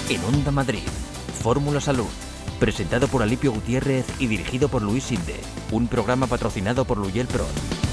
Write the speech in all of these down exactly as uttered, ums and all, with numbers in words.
En Onda Madrid, Fórmula Salud, presentado por Alipio Gutiérrez y dirigido por Luis Sinde, un programa patrocinado por Luyel Pro.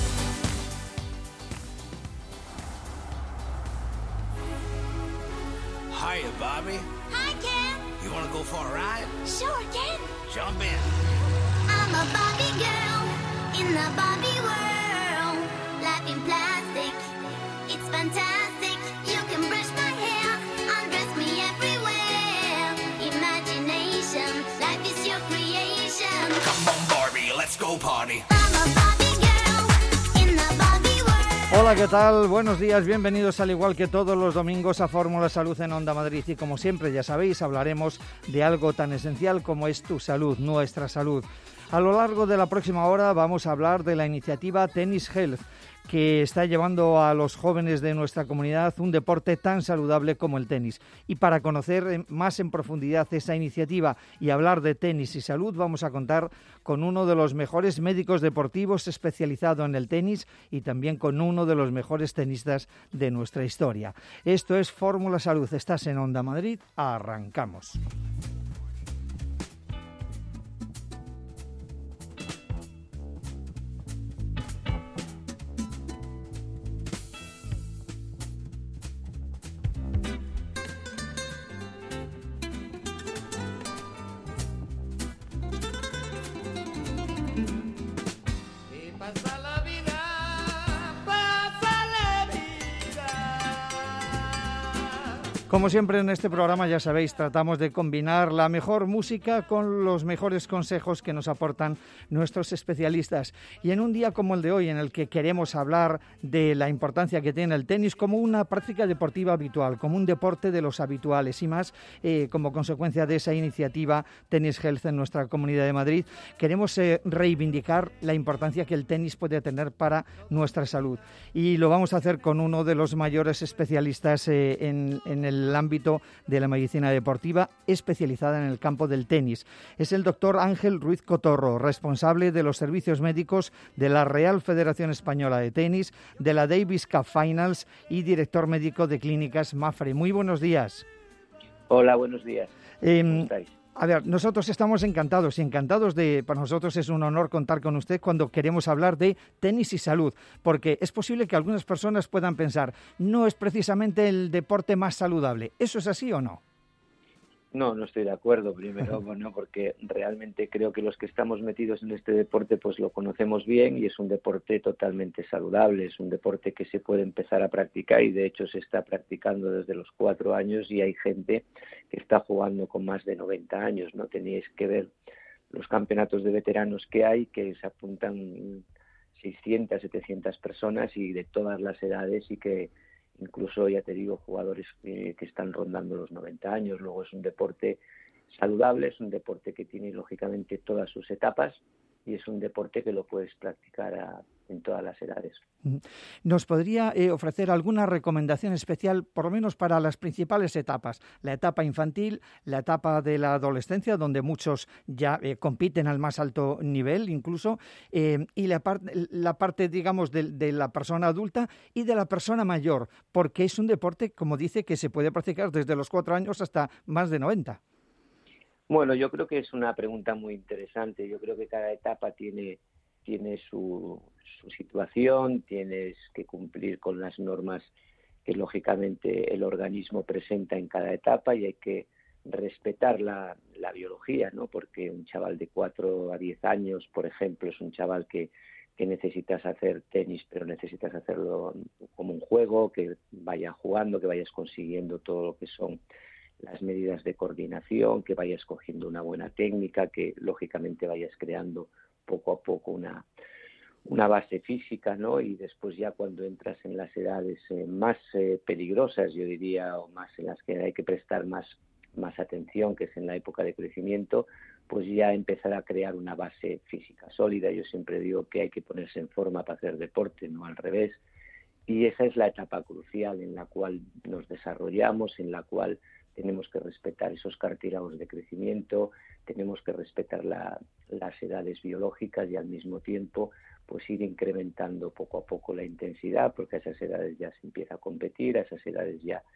Hiya, Bobby. Hi, Ken. You wanna go for a ride? Sure, Ken. Jump in. I'm a Barbie girl in the Barbie world. Life in plastic, it's fantastic. You can brush my hair, undress me everywhere. Imagination, life is your creation. Come on, Barbie, let's go party. I'm a Barbie girl in the Barbie world. Hola, ¿qué tal? Buenos días, bienvenidos al igual que todos los domingos a Fórmula Salud en Onda Madrid. Y como siempre, ya sabéis, hablaremos de algo tan esencial como es tu salud, nuestra salud. A lo largo de la próxima hora vamos a hablar de la iniciativa Tennis Health, que está llevando a los jóvenes de nuestra comunidad un deporte tan saludable como el tenis. Y para conocer más en profundidad esa iniciativa y hablar de tenis y salud, vamos a contar con uno de los mejores médicos deportivos especializado en el tenis y también con uno de los mejores tenistas de nuestra historia. Esto es Fórmula Salud. Estás en Onda Madrid. Arrancamos. Como siempre en este programa, ya sabéis, tratamos de combinar la mejor música con los mejores consejos que nos aportan nuestros especialistas. Y en un día como el de hoy, en el que queremos hablar de la importancia que tiene el tenis como una práctica deportiva habitual, como un deporte de los habituales y más eh, como consecuencia de esa iniciativa Tennis Health en nuestra Comunidad de Madrid, queremos eh, reivindicar la importancia que el tenis puede tener para nuestra salud. Y lo vamos a hacer con uno de los mayores especialistas eh, en, en el el ámbito de la medicina deportiva especializada en el campo del tenis. Es el doctor Ángel Ruiz Cotorro, responsable de los servicios médicos de la Real Federación Española de Tenis, de la Davis Cup Finals y director médico de Clínicas Mafre. Muy buenos días. Hola, buenos días. Eh, ¿Cómo estáis? A ver, nosotros estamos encantados y encantados de, para nosotros es un honor contar con usted cuando queremos hablar de tenis y salud, porque es posible que algunas personas puedan pensar, no es precisamente el deporte más saludable. ¿Eso es así o no? No, no estoy de acuerdo, primero, bueno, porque realmente creo que los que estamos metidos en este deporte pues lo conocemos bien y es un deporte totalmente saludable, es un deporte que se puede empezar a practicar y de hecho se está practicando desde los cuatro años y hay gente que está jugando con más de noventa años, ¿no? Teníais que ver los campeonatos de veteranos que hay, que se apuntan seiscientas, setecientas personas y de todas las edades y que incluso, ya te digo, jugadores que, que están rondando los noventa años. Luego es un deporte saludable, es un deporte que tiene lógicamente todas sus etapas y es un deporte que lo puedes practicar a, en todas las edades. ¿Nos podría eh, ofrecer alguna recomendación especial, por lo menos para las principales etapas? La etapa infantil, la etapa de la adolescencia, donde muchos ya eh, compiten al más alto nivel incluso, eh, y la, par- la parte, digamos, de, de la persona adulta y de la persona mayor, porque es un deporte, como dice, que se puede practicar desde los cuatro años hasta más de noventa. Bueno, yo creo que es una pregunta muy interesante. Yo creo que cada etapa tiene, tiene su, su situación, tienes que cumplir con las normas que lógicamente el organismo presenta en cada etapa y hay que respetar la, la biología, ¿no? Porque un chaval de cuatro a diez años, por ejemplo, es un chaval que, que necesitas hacer tenis, pero necesitas hacerlo como un juego, que vaya jugando, que vayas consiguiendo todo lo que son las medidas de coordinación, que vayas cogiendo una buena técnica, que lógicamente vayas creando poco a poco una, una base física, ¿no? Y después ya cuando entras en las edades eh, más eh, peligrosas, yo diría, o más en las que hay que prestar más, más atención, que es en la época de crecimiento, pues ya empezar a crear una base física sólida. Yo siempre digo que hay que ponerse en forma para hacer deporte, no al revés. Y esa es la etapa crucial en la cual nos desarrollamos, en la cual tenemos que respetar esos cartílagos de crecimiento, tenemos que respetar la, las edades biológicas y al mismo tiempo pues ir incrementando poco a poco la intensidad, porque a esas edades ya se empieza a competir, a esas edades ya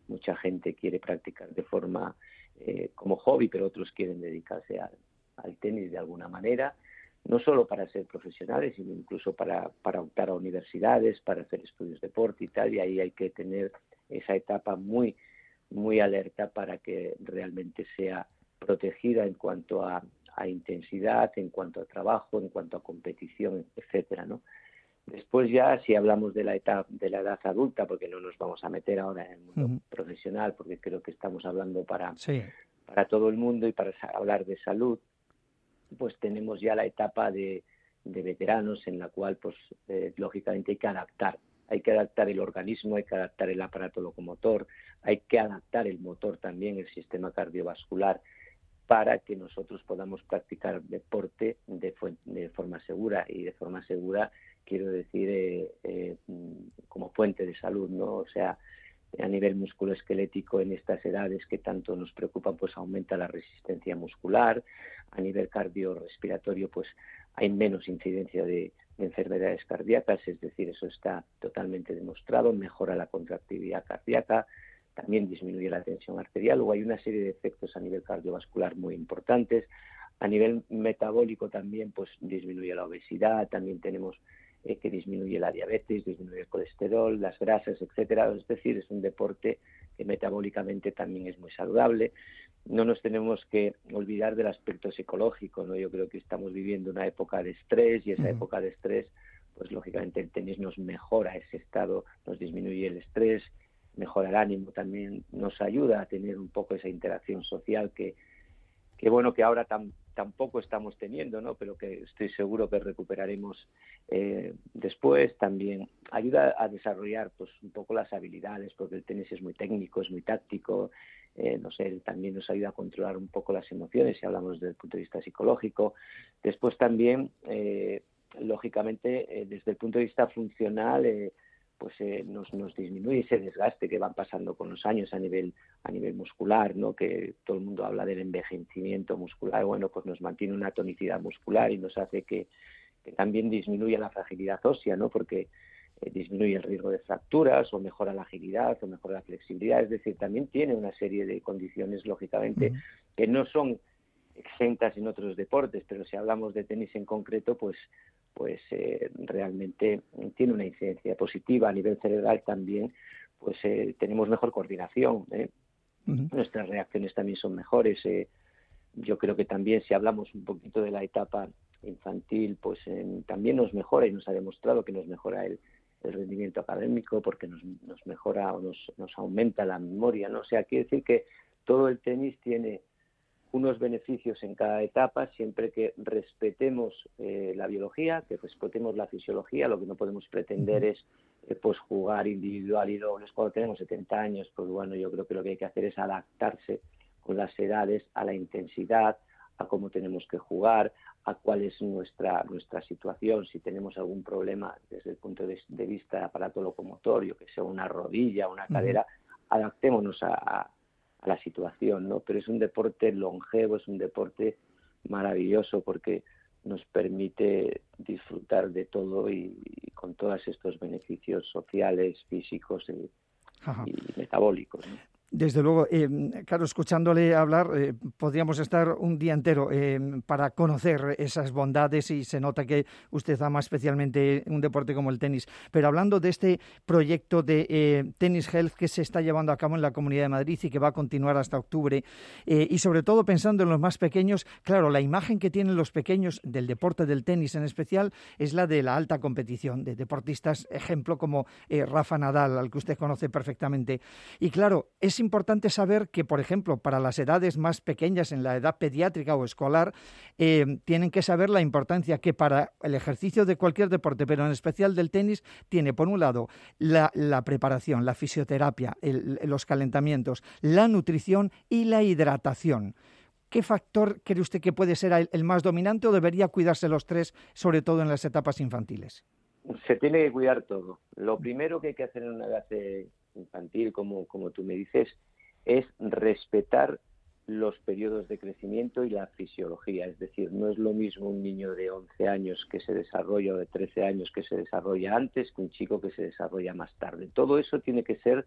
mucha gente quiere practicar de forma eh, como hobby, pero otros quieren dedicarse al, al tenis de alguna manera, no solo para ser profesionales, sino incluso para, para optar a universidades, para hacer estudios de deporte y tal, y ahí hay que tener esa etapa muy, muy alerta para que realmente sea protegida en cuanto a, a intensidad, en cuanto a trabajo, en cuanto a competición, etcétera, ¿no? Después ya, si hablamos de la etapa, de la edad adulta, porque no nos vamos a meter ahora en el mundo uh-huh. profesional, porque creo que estamos hablando para, sí. para todo el mundo y para hablar de salud, pues tenemos ya la etapa de, de veteranos en la cual, pues eh, lógicamente hay que adaptar. Hay que adaptar el organismo, hay que adaptar el aparato locomotor, hay que adaptar el motor también, el sistema cardiovascular, para que nosotros podamos practicar deporte de, de forma segura. Y de forma segura quiero decir eh, eh, como fuente de salud, ¿no? O sea, a nivel musculoesquelético en estas edades que tanto nos preocupan, pues aumenta la resistencia muscular. A nivel cardiorrespiratorio, pues hay menos incidencia de, de enfermedades cardíacas, es decir, eso está totalmente demostrado, mejora la contractividad cardíaca, también disminuye la tensión arterial. Luego hay una serie de efectos a nivel cardiovascular muy importantes. A nivel metabólico también, pues disminuye la obesidad, también tenemos eh, que disminuye la diabetes, disminuye el colesterol, las grasas, etcétera. Es decir, es un deporte que metabólicamente también es muy saludable. No nos tenemos que olvidar del aspecto psicológico, ¿no? Yo creo que estamos viviendo una época de estrés y esa uh-huh. época de estrés, pues lógicamente el tenis nos mejora ese estado, nos disminuye el estrés, mejora el ánimo, también nos ayuda a tener un poco esa interacción social que, que bueno, que ahora tam, tampoco estamos teniendo, ¿no? Pero que estoy seguro que recuperaremos eh, después. También ayuda a desarrollar pues un poco las habilidades, porque el tenis es muy técnico, es muy táctico, eh, no sé, también nos ayuda a controlar un poco las emociones si hablamos desde el punto de vista psicológico. Después también, eh, lógicamente, eh, desde el punto de vista funcional, eh, pues eh, nos, nos disminuye ese desgaste que van pasando con los años a nivel a nivel muscular, ¿no? Que todo el mundo habla del envejecimiento muscular. Bueno, pues nos mantiene una tonicidad muscular y nos hace que, que también disminuya la fragilidad ósea, ¿no? Porque eh, disminuye el riesgo de fracturas o mejora la agilidad o mejora la flexibilidad. Es decir, también tiene una serie de condiciones, lógicamente, uh-huh. que no son exentas en otros deportes, pero si hablamos de tenis en concreto, pues pues eh, realmente tiene una incidencia positiva. A nivel cerebral también, pues eh, tenemos mejor coordinación, ¿eh? Uh-huh. Nuestras reacciones también son mejores. Eh. Yo creo que también, si hablamos un poquito de la etapa infantil, pues eh, también nos mejora y nos ha demostrado que nos mejora el, el rendimiento académico, porque nos, nos mejora o nos, nos aumenta la memoria, ¿no? O sea, quiere decir que todo el tenis tiene unos beneficios en cada etapa, siempre que respetemos eh, la biología, que respetemos la fisiología. Lo que no podemos pretender es eh, pues jugar individual y dobles cuando tenemos setenta años. Pues bueno, yo creo que lo que hay que hacer es adaptarse con las edades a la intensidad, a cómo tenemos que jugar, a cuál es nuestra nuestra situación, si tenemos algún problema desde el punto de, de vista de aparato locomotor, que sea una rodilla, una cadera, uh-huh. adaptémonos a, a a la situación, ¿no? Pero es un deporte longevo, es un deporte maravilloso porque nos permite disfrutar de todo y, y con todos estos beneficios sociales, físicos y, y metabólicos, ¿no? Desde luego, eh, claro, escuchándole hablar, eh, podríamos estar un día entero eh, para conocer esas bondades y se nota que usted ama especialmente un deporte como el tenis. Pero hablando de este proyecto de eh, Tennis Health que se está llevando a cabo en la Comunidad de Madrid y que va a continuar hasta octubre, eh, y sobre todo pensando en los más pequeños, claro, la imagen que tienen los pequeños del deporte del tenis en especial es la de la alta competición, de deportistas, ejemplo como eh, Rafa Nadal, al que usted conoce perfectamente. Y claro, es importante saber que, por ejemplo, para las edades más pequeñas, en la edad pediátrica o escolar, eh, tienen que saber la importancia que para el ejercicio de cualquier deporte, pero en especial del tenis, tiene por un lado la, la preparación, la fisioterapia, el, los calentamientos, la nutrición y la hidratación. ¿Qué factor cree usted que puede ser el, el más dominante o debería cuidarse los tres, sobre todo en las etapas infantiles? Se tiene que cuidar todo. Lo primero que hay que hacer en una edad infantil, como, como tú me dices, es respetar los periodos de crecimiento y la fisiología. Es decir, no es lo mismo un niño de once años que se desarrolla o de trece años que se desarrolla antes que un chico que se desarrolla más tarde. Todo eso tiene que ser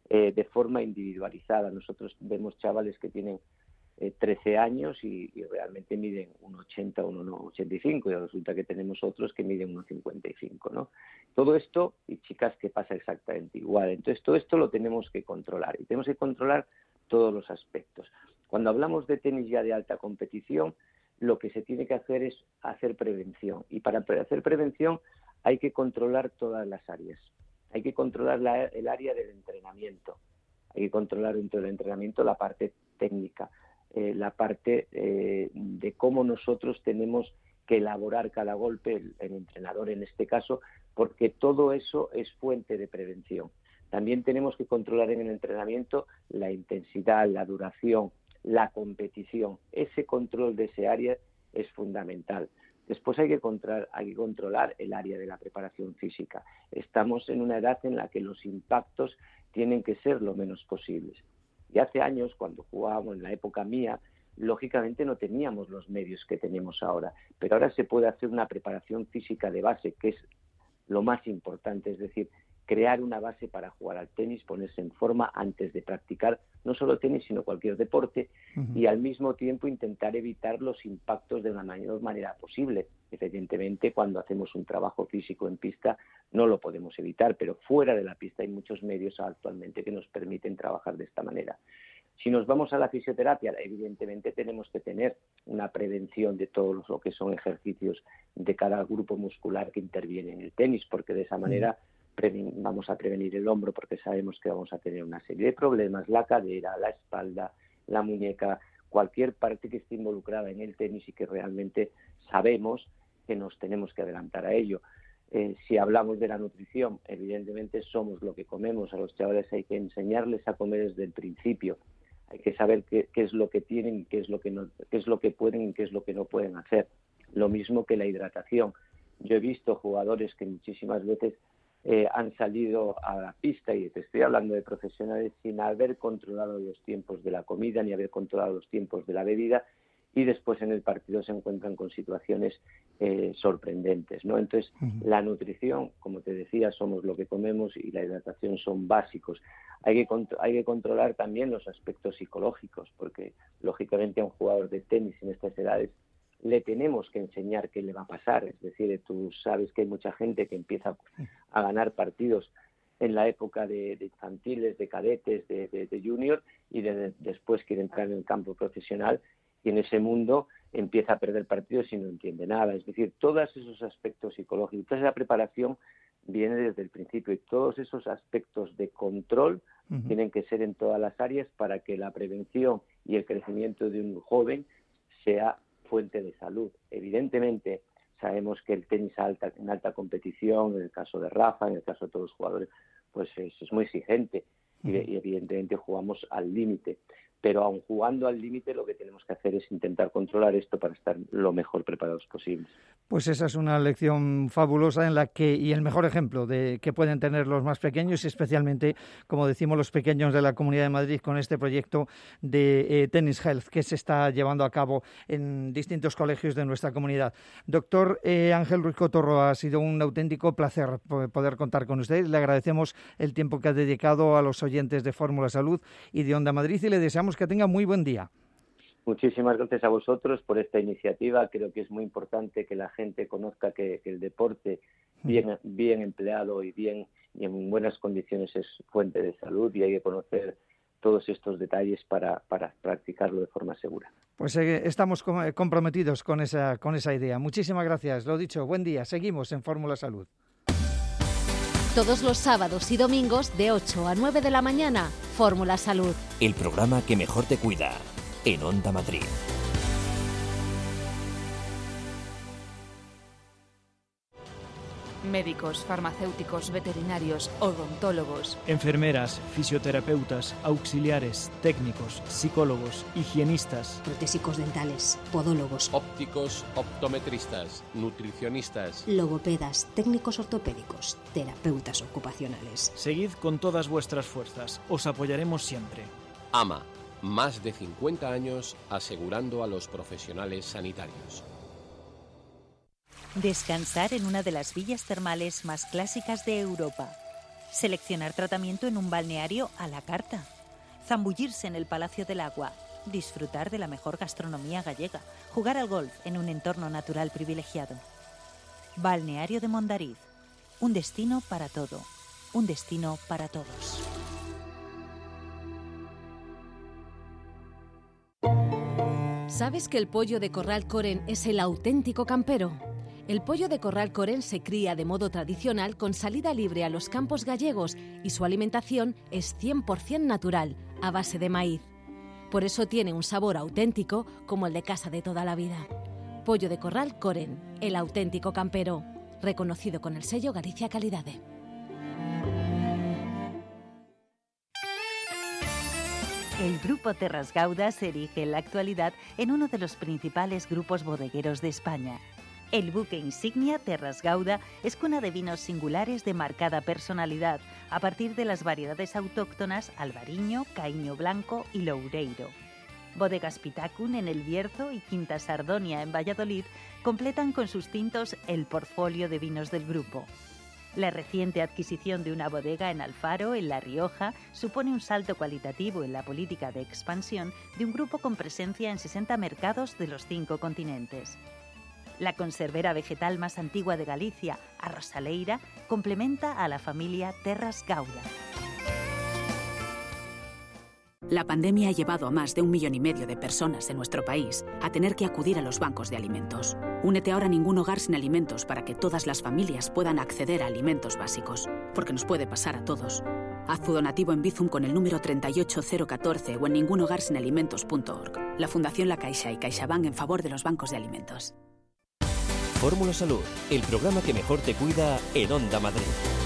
eh, de forma individualizada. Nosotros vemos chavales que tienen eh, trece años y, y realmente miden uno ochenta, uno ochenta y cinco, y resulta que tenemos otros que miden uno cincuenta y cinco, ¿no? Todo esto, y chicas que pasa exactamente igual. Entonces, todo esto lo tenemos que controlar, y tenemos que controlar todos los aspectos. Cuando hablamos de tenis ya de alta competición, lo que se tiene que hacer es hacer prevención, y para hacer prevención hay que controlar todas las áreas. Hay que controlar la, el área del entrenamiento, hay que controlar dentro del entrenamiento la parte técnica, eh, la parte eh, de cómo nosotros tenemos que elaborar cada golpe, el, el entrenador en este caso, porque todo eso es fuente de prevención. También tenemos que controlar en el entrenamiento la intensidad, la duración, la competición. Ese control de ese área es fundamental. Después hay que, controlar, hay que controlar el área de la preparación física. Estamos en una edad en la que los impactos tienen que ser lo menos posibles. Y hace años, cuando jugábamos en la época mía, lógicamente no teníamos los medios que tenemos ahora, pero ahora se puede hacer una preparación física de base, que es lo más importante, es decir, crear una base para jugar al tenis, ponerse en forma antes de practicar no solo tenis, sino cualquier deporte, uh-huh. y al mismo tiempo intentar evitar los impactos de la mayor manera posible. Evidentemente, cuando hacemos un trabajo físico en pista no lo podemos evitar, pero fuera de la pista hay muchos medios actualmente que nos permiten trabajar de esta manera. Si nos vamos a la fisioterapia, evidentemente tenemos que tener una prevención de todos lo que son ejercicios de cada grupo muscular que interviene en el tenis, porque de esa manera uh-huh. vamos a prevenir el hombro, porque sabemos que vamos a tener una serie de problemas, la cadera, la espalda, la muñeca, cualquier parte que esté involucrada en el tenis y que realmente sabemos que nos tenemos que adelantar a ello. Eh, si hablamos de la nutrición, evidentemente somos lo que comemos. A los chavales hay que enseñarles a comer desde el principio. Hay que saber qué, qué es lo que tienen, qué es lo que no, qué es lo que pueden y qué es lo que no pueden hacer. Lo mismo que la hidratación. Yo he visto jugadores que muchísimas veces eh, han salido a la pista, y te estoy hablando de profesionales, sin haber controlado los tiempos de la comida ni haber controlado los tiempos de la bebida, y después en el partido se encuentran con situaciones eh, sorprendentes, ¿no? Entonces, uh-huh. la nutrición, como te decía, somos lo que comemos, y la hidratación son básicos. Hay que, contro- hay que controlar también los aspectos psicológicos, porque lógicamente a un jugador de tenis en estas edades le tenemos que enseñar qué le va a pasar. Es decir, tú sabes que hay mucha gente que empieza a ganar partidos en la época de, de infantiles, de cadetes, de, de, de junior, y de, de, después quiere entrar en el campo profesional, y en ese mundo empieza a perder partidos y no entiende nada. Es decir, todos esos aspectos psicológicos, toda esa preparación viene desde el principio, y todos esos aspectos de control uh-huh. tienen que ser en todas las áreas para que la prevención y el crecimiento de un joven sea fuente de salud. Evidentemente, sabemos que el tenis alta, en alta competición, en el caso de Rafa, en el caso de todos los jugadores, pues es, es muy exigente, uh-huh. y, y evidentemente jugamos al límite. Pero aun jugando al límite, lo que tenemos que hacer es intentar controlar esto para estar lo mejor preparados posibles. Pues esa es una lección fabulosa en la que, y el mejor ejemplo de que pueden tener los más pequeños, y especialmente, como decimos, los pequeños de la Comunidad de Madrid, con este proyecto de eh, Tennis Health que se está llevando a cabo en distintos colegios de nuestra comunidad. Doctor eh, Ángel Ruiz Cotorro, ha sido un auténtico placer poder contar con usted. Le agradecemos el tiempo que ha dedicado a los oyentes de Fórmula Salud y de Onda Madrid, y le deseamos que tenga muy buen día. Muchísimas gracias a vosotros por esta iniciativa. Creo que es muy importante que la gente conozca que, que el deporte bien, bien empleado y bien y en buenas condiciones es fuente de salud, y hay que conocer todos estos detalles para, para practicarlo de forma segura. Pues eh, estamos com- comprometidos con esa, con esa idea. Muchísimas gracias. Lo dicho, buen día. Seguimos en Fórmula Salud. Todos los sábados y domingos de ocho a nueve de la mañana, Fórmula Salud. El programa que mejor te cuida, en Onda Madrid. Médicos, farmacéuticos, veterinarios, odontólogos, enfermeras, fisioterapeutas, auxiliares, técnicos, psicólogos, higienistas, protésicos dentales, podólogos, ópticos, optometristas, nutricionistas, logopedas, técnicos ortopédicos, terapeutas ocupacionales. Seguid con todas vuestras fuerzas, os apoyaremos siempre. A M A, más de cincuenta años asegurando a los profesionales sanitarios. Descansar en una de las villas termales más clásicas de Europa. seleccionar tratamiento en un balneario a la carta, zambullirse en el Palacio del Agua, disfrutar de la mejor gastronomía gallega, jugar al golf en un entorno natural privilegiado. Balneario de Mondariz, un destino para todo, un destino para todos. ¿Sabes que el pollo de Corral Coren es el auténtico campero? El pollo de Corral Coren se cría de modo tradicional con salida libre a los campos gallegos y su alimentación es cien por ciento natural, a base de maíz. Por eso tiene un sabor auténtico como el de casa de toda la vida. Pollo de Corral Coren, el auténtico campero, reconocido con el sello Galicia Calidade. El Grupo Terras Gauda se erige en la actualidad en uno de los principales grupos bodegueros de España. El buque insignia Terras Gauda es cuna de vinos singulares de marcada personalidad, a partir de las variedades autóctonas Albariño, Caíño Blanco y Loureiro. Bodegas Pitacun en El Bierzo y Quinta Sardonia en Valladolid completan con sus tintos el portfolio de vinos del grupo. La reciente adquisición de una bodega en Alfaro, en La Rioja, supone un salto cualitativo en la política de expansión de un grupo con presencia en sesenta mercados de los cinco continentes. La conservera vegetal más antigua de Galicia, Arrosaleira, complementa a la familia Terras Gauda. La pandemia ha llevado a más de un millón y medio de personas en nuestro país a tener que acudir a los bancos de alimentos. Únete ahora a Ningún Hogar Sin Alimentos para que todas las familias puedan acceder a alimentos básicos, porque nos puede pasar a todos. Haz tu donativo en Bizum con el número treinta y ocho cero catorce o en ningún hogar sin alimentos punto org. La Fundación La Caixa y CaixaBank en favor de los bancos de alimentos. Fórmula Salud, el programa que mejor te cuida en Onda Madrid.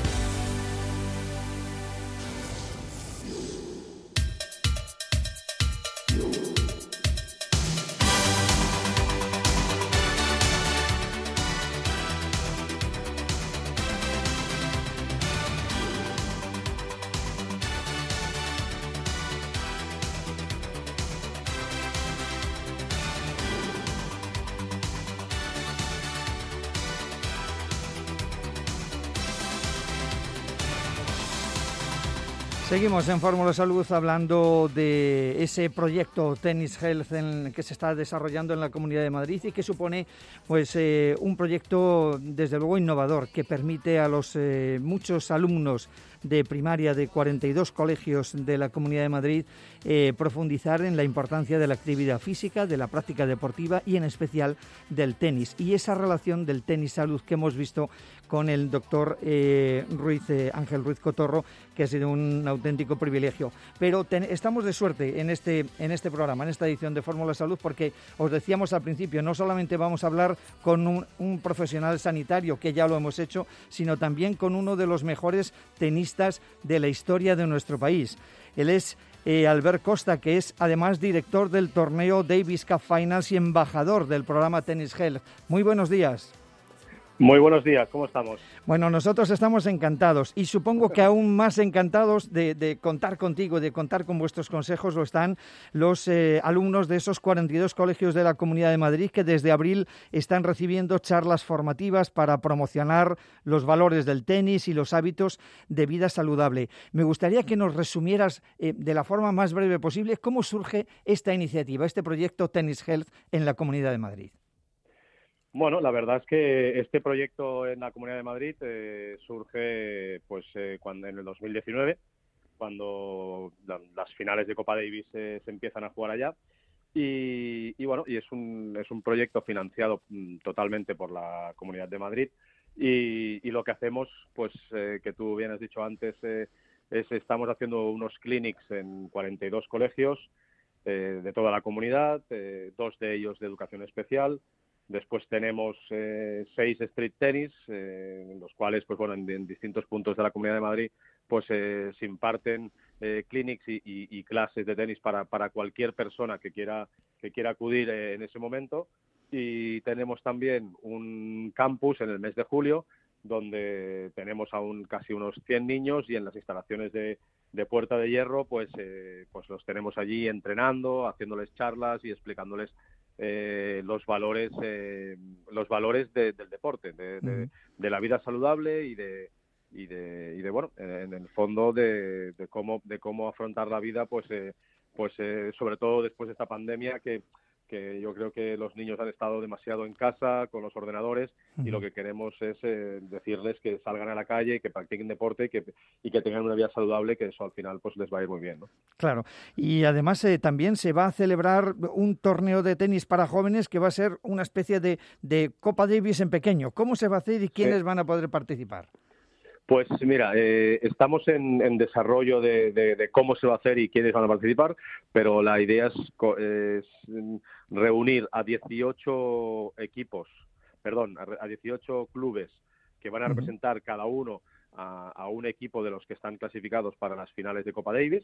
Seguimos en Fórmula Salud hablando de ese proyecto Tennis Health en, que se está desarrollando en la Comunidad de Madrid y que supone pues eh, un proyecto desde luego innovador que permite a los eh, muchos alumnos de primaria de cuarenta y dos colegios de la Comunidad de Madrid eh, profundizar en la importancia de la actividad física, de la práctica deportiva y en especial del tenis. Y esa relación del tenis-salud que hemos visto con el doctor eh, Ruiz, eh, Ángel Ruiz Cotorro, que ha sido un auténtico privilegio. Pero ten, estamos de suerte en este, en este programa, en esta edición de Fórmula Salud, porque os decíamos al principio, no solamente vamos a hablar con un, un profesional sanitario, que ya lo hemos hecho, sino también con uno de los mejores tenistas de la historia de nuestro país. Él es eh, Albert Costa, que es además director del torneo Davis Cup Finals y embajador del programa Tennis Health. Muy buenos días. Muy buenos días, ¿cómo estamos? Bueno, nosotros estamos encantados y supongo que aún más encantados de, de contar contigo, de contar con vuestros consejos, lo están los eh, alumnos de esos cuarenta y dos colegios de la Comunidad de Madrid que desde abril están recibiendo charlas formativas para promocionar los valores del tenis y los hábitos de vida saludable. Me gustaría que nos resumieras eh, de la forma más breve posible cómo surge esta iniciativa, este proyecto Tennis Health en la Comunidad de Madrid. Bueno, la verdad es que este proyecto en la Comunidad de Madrid eh, surge pues eh, cuando en el dos mil diecinueve, cuando la, las finales de Copa Davis eh, se empiezan a jugar allá y, y bueno, y es un es un proyecto financiado mm, totalmente por la Comunidad de Madrid y, y lo que hacemos, pues eh, que tú bien has dicho antes, eh, es estamos haciendo unos clinics en cuarenta y dos colegios eh, de toda la comunidad, eh, dos de ellos de educación especial. Después tenemos eh, seis street tenis, eh, en los cuales, pues bueno, en, en distintos puntos de la Comunidad de Madrid, pues eh, se imparten eh, clinics y, y, y clases de tenis para, para cualquier persona que quiera que quiera acudir eh, en ese momento. Y tenemos también un campus en el mes de julio, donde tenemos aún casi unos cien niños y en las instalaciones de, de Puerta de Hierro, pues eh, pues los tenemos allí entrenando, haciéndoles charlas y explicándoles Eh, los valores eh, los valores de, del deporte, de, de, de la vida saludable y de y de, y de bueno, en, en el fondo de, de cómo de cómo afrontar la vida, pues eh, pues eh, sobre todo después de esta pandemia que que yo creo que los niños han estado demasiado en casa con los ordenadores y lo que queremos es eh, decirles que salgan a la calle, que practiquen deporte y que, y que tengan una vida saludable, que eso al final pues les va a ir muy bien, ¿no? Claro, y además eh, también se va a celebrar un torneo de tenis para jóvenes que va a ser una especie de, de Copa Davis en pequeño. ¿Cómo se va a hacer y quiénes sí. van a poder participar? Pues mira, eh, estamos en, en desarrollo de, de, de cómo se va a hacer y quiénes van a participar, pero la idea es, es reunir a dieciocho equipos, perdón, a dieciocho clubes que van a representar cada uno a, a un equipo de los que están clasificados para las finales de Copa Davis,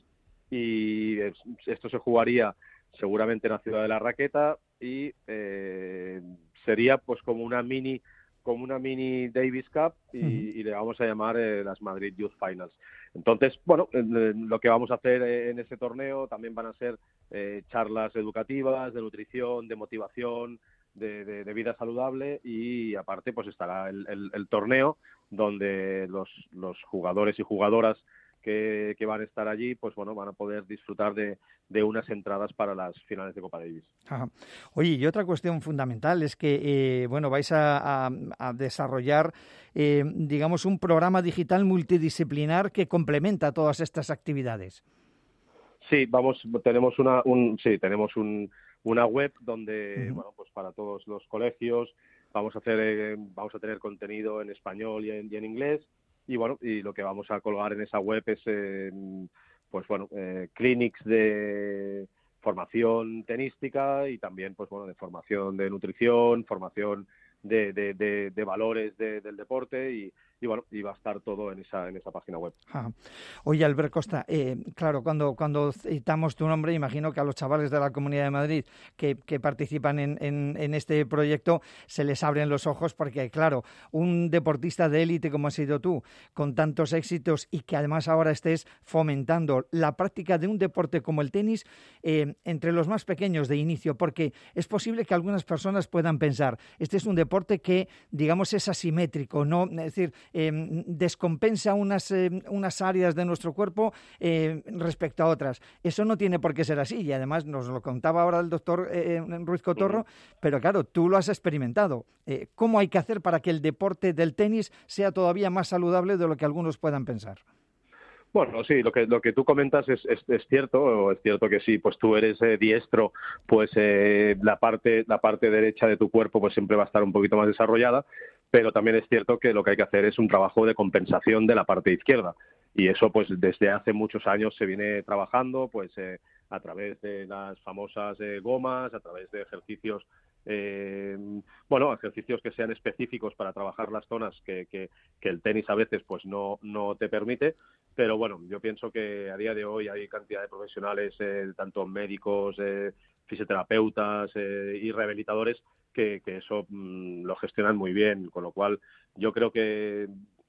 y esto se jugaría seguramente en la ciudad de La Raqueta y eh, sería pues como una mini como una mini Davis Cup y, uh-huh. y le vamos a llamar eh, las Madrid Youth Finals. Entonces, bueno, eh, lo que vamos a hacer eh, en ese torneo también van a ser eh, charlas educativas, de nutrición, de motivación, de, de, de vida saludable, y aparte pues estará el, el, el torneo donde los, los jugadores y jugadoras que, que van a estar allí, pues bueno, van a poder disfrutar de, de unas entradas para las finales de Copa Davis. Ajá. Oye, y otra cuestión fundamental es que, eh, bueno, vais a, a, a desarrollar, eh, digamos, un programa digital multidisciplinar que complementa todas estas actividades. Sí, vamos, tenemos una, un, sí, tenemos un, una web donde, uh-huh. bueno, pues para todos los colegios vamos a hacer, eh, vamos a tener contenido en español y en, y en inglés. Y bueno, y lo que vamos a colgar en esa web es, eh, pues bueno, eh, clinics de formación tenística y también, pues bueno, de formación de nutrición, formación de, de, de, de valores de, del deporte y, y bueno, y va a estar todo en esa en esa página web. Ajá. Oye, Albert Costa, eh, claro, cuando cuando citamos tu nombre, imagino que a los chavales de la Comunidad de Madrid que, que participan en, en, en este proyecto se les abren los ojos porque, claro, un deportista de élite como has sido tú, con tantos éxitos y que además ahora estés fomentando la práctica de un deporte como el tenis eh, entre los más pequeños de inicio, porque es posible que algunas personas puedan pensar, este es un deporte que, digamos, es asimétrico, ¿no? Es decir, eh, descompensa unas, eh, unas áreas de nuestro cuerpo eh, respecto a otras. Eso no tiene por qué ser así, y además nos lo contaba ahora el doctor eh, Ruiz Cotorro, uh-huh. pero claro, tú lo has experimentado. Eh, ¿Cómo hay que hacer para que el deporte del tenis sea todavía más saludable de lo que algunos puedan pensar? Bueno, sí, lo que lo que tú comentas es, es, es cierto, es cierto que sí, pues tú eres eh, diestro, pues eh, la parte la parte derecha de tu cuerpo pues siempre va a estar un poquito más desarrollada, pero también es cierto que lo que hay que hacer es un trabajo de compensación de la parte izquierda, y eso pues desde hace muchos años se viene trabajando, pues eh, a través de las famosas eh, gomas, a través de ejercicios Eh, bueno, ejercicios que sean específicos para trabajar las zonas que, que, que el tenis a veces pues no, no te permite, pero bueno, yo pienso que a día de hoy hay cantidad de profesionales, eh, tanto médicos, eh, fisioterapeutas eh, y rehabilitadores que, que eso mmm, lo gestionan muy bien, con lo cual yo creo que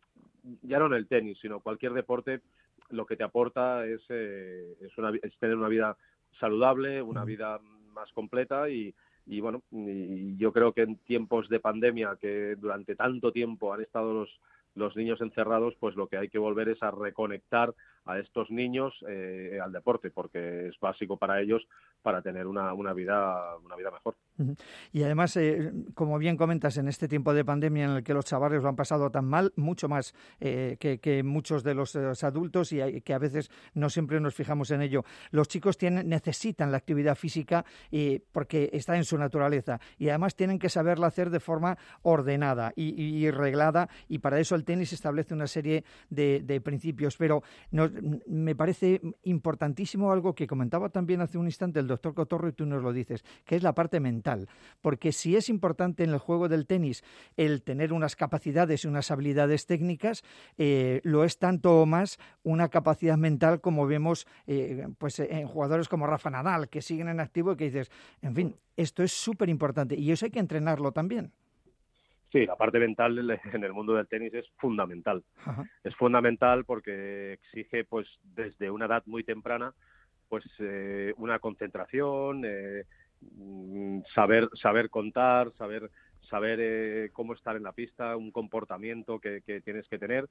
ya no en el tenis, sino cualquier deporte, lo que te aporta es, eh, es, una, es tener una vida saludable, una vida más completa y Y bueno, y yo creo que en tiempos de pandemia, que durante tanto tiempo han estado los, los niños encerrados, pues lo que hay que volver es a reconectar a estos niños eh, al deporte, porque es básico para ellos para tener una, una vida una vida mejor. Y además, eh, como bien comentas, en este tiempo de pandemia en el que los chavales lo han pasado tan mal, mucho más eh, que, que muchos de los, de los adultos, y hay, que a veces no siempre nos fijamos en ello, los chicos tienen, necesitan la actividad física eh, porque está en su naturaleza, y además tienen que saberla hacer de forma ordenada y, y reglada, y para eso el tenis establece una serie de, de principios, pero nos, me parece importantísimo algo que comentaba también hace un instante el doctor Cotorro, y tú nos lo dices, que es la parte mental, porque si es importante en el juego del tenis el tener unas capacidades y unas habilidades técnicas, eh, lo es tanto o más una capacidad mental, como vemos eh, pues en jugadores como Rafa Nadal, que siguen en activo y que dices, en fin, esto es súper importante y eso hay que entrenarlo también. Sí, la parte mental en el mundo del tenis es fundamental. Ajá. Es fundamental porque exige, pues, desde una edad muy temprana, pues, eh, una concentración, eh, saber saber contar, saber saber eh, cómo estar en la pista, un comportamiento que, que tienes que tener,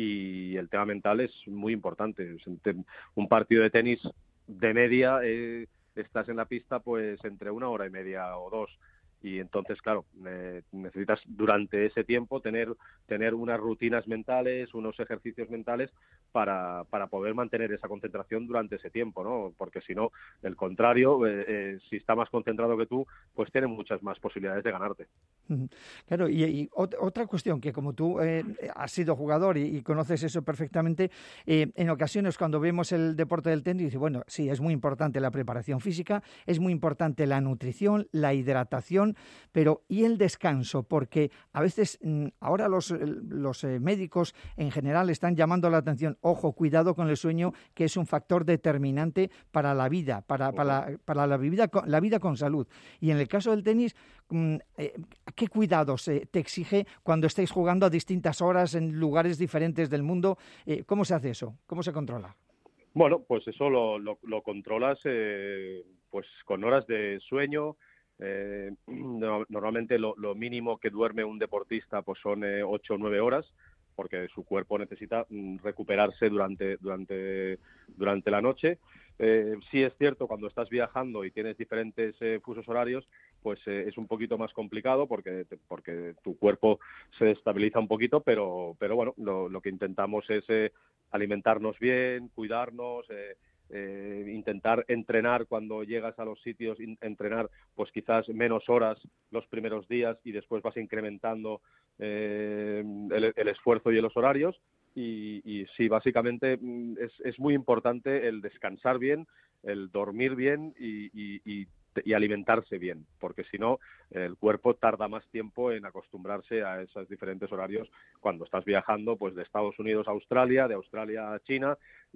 y el tema mental es muy importante. Un partido de tenis de media, eh, estás en la pista pues entre una hora y media o dos, y entonces, claro, eh, necesitas durante ese tiempo tener tener unas rutinas mentales, unos ejercicios mentales para, para poder mantener esa concentración durante ese tiempo, ¿no? Porque si no, el contrario, eh, eh, si está más concentrado que tú, pues tiene muchas más posibilidades de ganarte. Claro, y, y otra cuestión, que como tú eh, has sido jugador y, y conoces eso perfectamente, eh, en ocasiones cuando vemos el deporte del tenis, dice, bueno, sí, es muy importante la preparación física, es muy importante la nutrición, la hidratación, pero ¿y el descanso? Porque a veces ahora los, los eh, médicos en general están llamando la atención, ojo, cuidado con el sueño, que es un factor determinante para la vida, para, para, para la, vida, la vida con salud. Y en el caso del tenis, eh, ¿qué cuidados eh, te exige cuando estáis jugando a distintas horas en lugares diferentes del mundo? Eh, ¿Cómo se hace eso? ¿Cómo se controla? Bueno, pues eso lo, lo, lo controlas eh, pues con horas de sueño. Eh, no, normalmente lo, lo mínimo que duerme un deportista pues son eh, ocho o nueve horas, porque su cuerpo necesita mm, recuperarse durante, durante, durante la noche. Eh, sí es cierto, cuando estás viajando y tienes diferentes eh, fusos horarios, pues eh, es un poquito más complicado porque, porque tu cuerpo se destabiliza un poquito, pero, pero bueno, lo, lo que intentamos es eh, alimentarnos bien, cuidarnos, eh, Eh, intentar entrenar cuando llegas a los sitios, in, entrenar pues quizás menos horas los primeros días y después vas incrementando eh, el, el esfuerzo y los horarios, y, y sí, básicamente es, es muy importante el descansar bien, el dormir bien y, y, y y alimentarse bien, porque si no, el cuerpo tarda más tiempo en acostumbrarse a esos diferentes horarios cuando estás viajando pues de Estados Unidos a Australia, de Australia a China,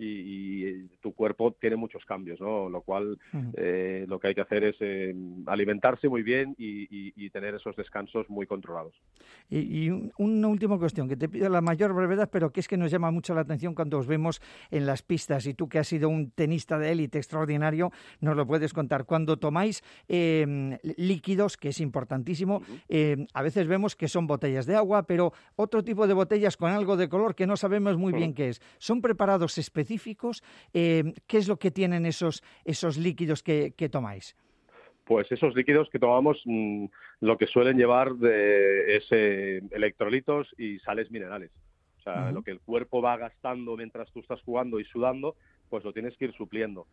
y, y tu cuerpo tiene muchos cambios, ¿no? Lo cual uh-huh. eh, lo que hay que hacer es eh, alimentarse muy bien y, y, y tener esos descansos muy controlados. Y, y un, una última cuestión, que te pido la mayor brevedad, pero que es que nos llama mucho la atención cuando os vemos en las pistas, y tú que has sido un tenista de élite extraordinario, nos lo puedes contar. Cuando tomáis Eh, líquidos, que es importantísimo, eh, a veces vemos que son botellas de agua, pero otro tipo de botellas con algo de color que no sabemos muy bien qué es. ¿Son preparados específicos? Eh, ¿Qué es lo que tienen esos, esos líquidos que, que tomáis? Pues esos líquidos que tomamos mmm, lo que suelen llevar de, es eh, electrolitos y sales minerales. O sea, uh-huh. lo que el cuerpo va gastando mientras tú estás jugando y sudando, pues lo tienes que ir supliendo.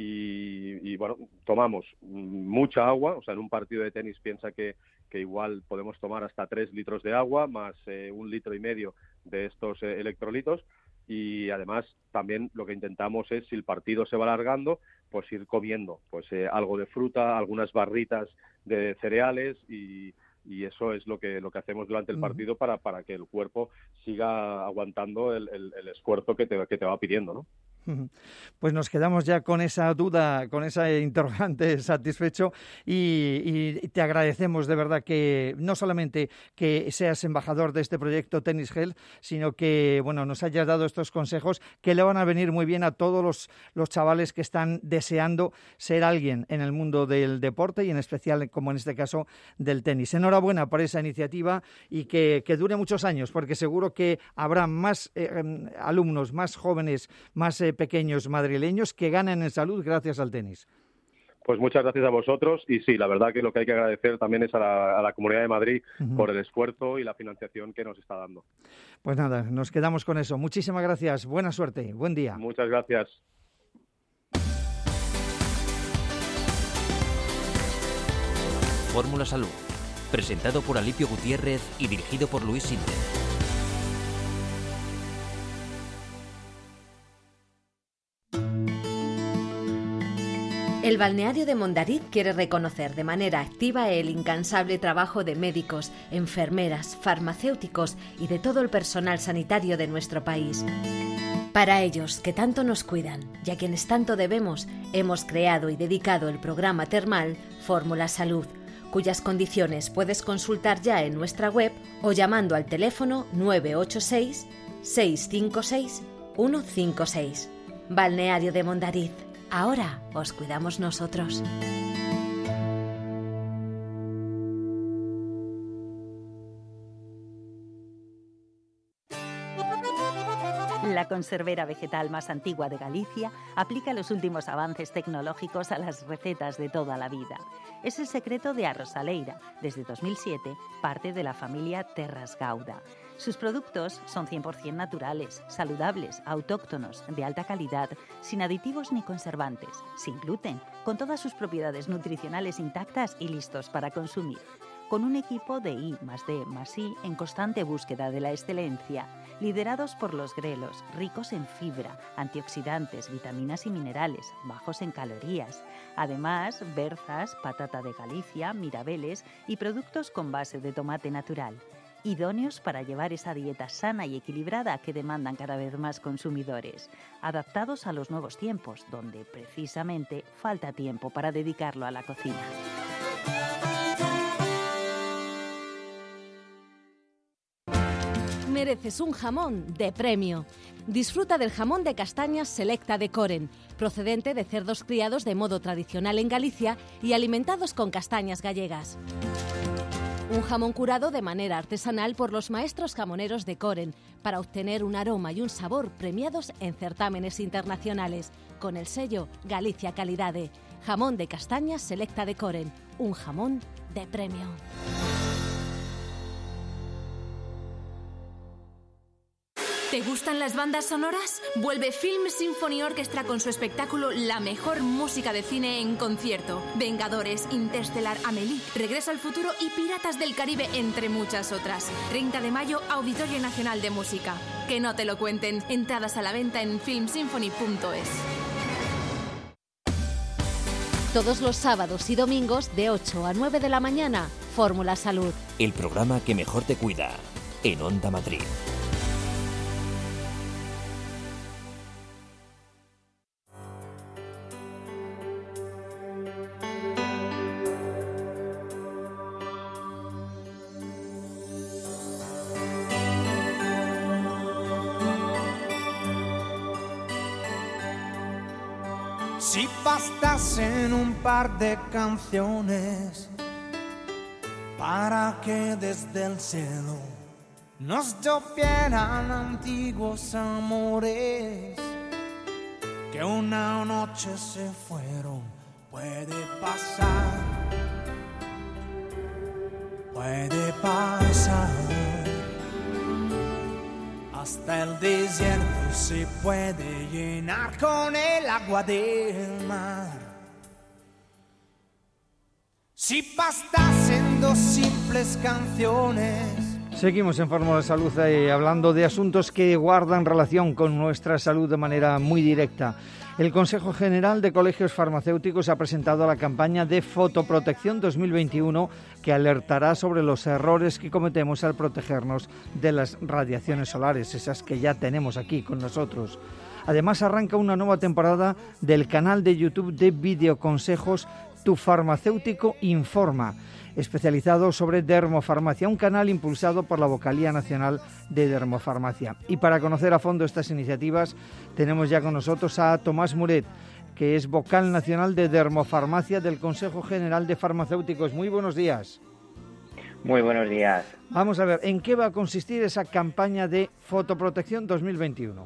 Y, y bueno, tomamos mucha agua, o sea, en un partido de tenis piensa que, que igual podemos tomar hasta tres litros de agua, más eh, un litro y medio de estos eh, electrolitos, y además también lo que intentamos es, si el partido se va alargando, pues ir comiendo pues eh, algo de fruta, algunas barritas de cereales, y y eso es lo que lo que hacemos durante el partido para, para que el cuerpo siga aguantando el, el, el esfuerzo que te, que te va pidiendo, ¿no? Pues nos quedamos ya con esa duda, con esa interrogante satisfecho, y, y te agradecemos de verdad que no solamente que seas embajador de este proyecto Tennis Health, sino que bueno, nos hayas dado estos consejos que le van a venir muy bien a todos los, los chavales que están deseando ser alguien en el mundo del deporte, y en especial, como en este caso, del tenis. Enhorabuena por esa iniciativa, y que, que dure muchos años, porque seguro que habrá más eh, alumnos, más jóvenes, más eh, pequeños madrileños que ganan en salud gracias al tenis. Pues muchas gracias a vosotros, y sí, la verdad que lo que hay que agradecer también es a la, a la Comunidad de Madrid uh-huh. por el esfuerzo y la financiación que nos está dando. Pues nada, nos quedamos con eso. Muchísimas gracias, buena suerte, buen día. Muchas gracias. Fórmula Salud, presentado por Alipio Gutiérrez y dirigido por Luis Sinde. El balneario de Mondariz quiere reconocer de manera activa el incansable trabajo de médicos, enfermeras, farmacéuticos y de todo el personal sanitario de nuestro país. Para ellos, que tanto nos cuidan y a quienes tanto debemos, hemos creado y dedicado el programa termal Fórmula Salud, cuyas condiciones puedes consultar ya en nuestra web o llamando al teléfono nueve ocho seis, seis cinco seis, uno cinco seis. Balneario de Mondariz. Ahora os cuidamos nosotros. conservera vegetal más antigua de Galicia, aplica los últimos avances tecnológicos a las recetas de toda la vida. Es el secreto de Arrosaleira, desde dos mil siete, parte de la familia Terras Gauda. Sus productos son cien por ciento naturales, saludables, autóctonos, de alta calidad, sin aditivos ni conservantes, sin gluten, con todas sus propiedades nutricionales intactas y listos para consumir. Con un equipo de I más D más I en constante búsqueda de la excelencia, liderados por los grelos, ricos en fibra, antioxidantes, vitaminas y minerales, bajos en calorías. Además, berzas, patata de Galicia, mirabeles y productos con base de tomate natural. Idóneos para llevar esa dieta sana y equilibrada que demandan cada vez más consumidores, adaptados a los nuevos tiempos, donde precisamente falta tiempo para dedicarlo a la cocina. Mereces un jamón de premio. Disfruta del jamón de castañas Selecta de Coren, procedente de cerdos criados de modo tradicional en Galicia y alimentados con castañas gallegas. Un jamón curado de manera artesanal por los maestros jamoneros de Coren para obtener un aroma y un sabor premiados en certámenes internacionales con el sello Galicia Calidade. Jamón de castañas Selecta de Coren, un jamón de premio. ¿Te gustan las bandas sonoras? Vuelve Film Symphony Orchestra con su espectáculo La mejor música de cine en concierto. Vengadores, Interstellar, Amélie, Regreso al futuro y Piratas del Caribe, entre muchas otras. treinta de mayo, Auditorio Nacional de Música. Que no te lo cuenten. Entradas a la venta en film symphony punto es. Todos los sábados y domingos de ocho a nueve de la mañana, Fórmula Salud. El programa que mejor te cuida, en Onda Madrid. Si bastasen un par de canciones para que desde el cielo nos llovieran antiguos amores que una noche se fueron, puede pasar, puede pasar. Hasta el desierto se puede llenar con el agua del mar. Si bastasen dos simples canciones. Seguimos en Fórmula Salud eh, hablando de asuntos que guardan relación con nuestra salud de manera muy directa. El Consejo General de Colegios Farmacéuticos ha presentado la campaña de fotoprotección dos mil veintiuno que alertará sobre los errores que cometemos al protegernos de las radiaciones solares, esas que ya tenemos aquí con nosotros. Además, arranca una nueva temporada del canal de YouTube de videoconsejos Tu Farmacéutico Informa, especializado sobre dermofarmacia, un canal impulsado por la Vocalía Nacional de Dermofarmacia. Y para conocer a fondo estas iniciativas tenemos ya con nosotros a Tomás Muret, que es vocal nacional de Dermofarmacia del Consejo General de Farmacéuticos. Muy buenos días. Muy buenos días. Vamos a ver, ¿en qué va a consistir esa campaña de fotoprotección dos mil veintiuno?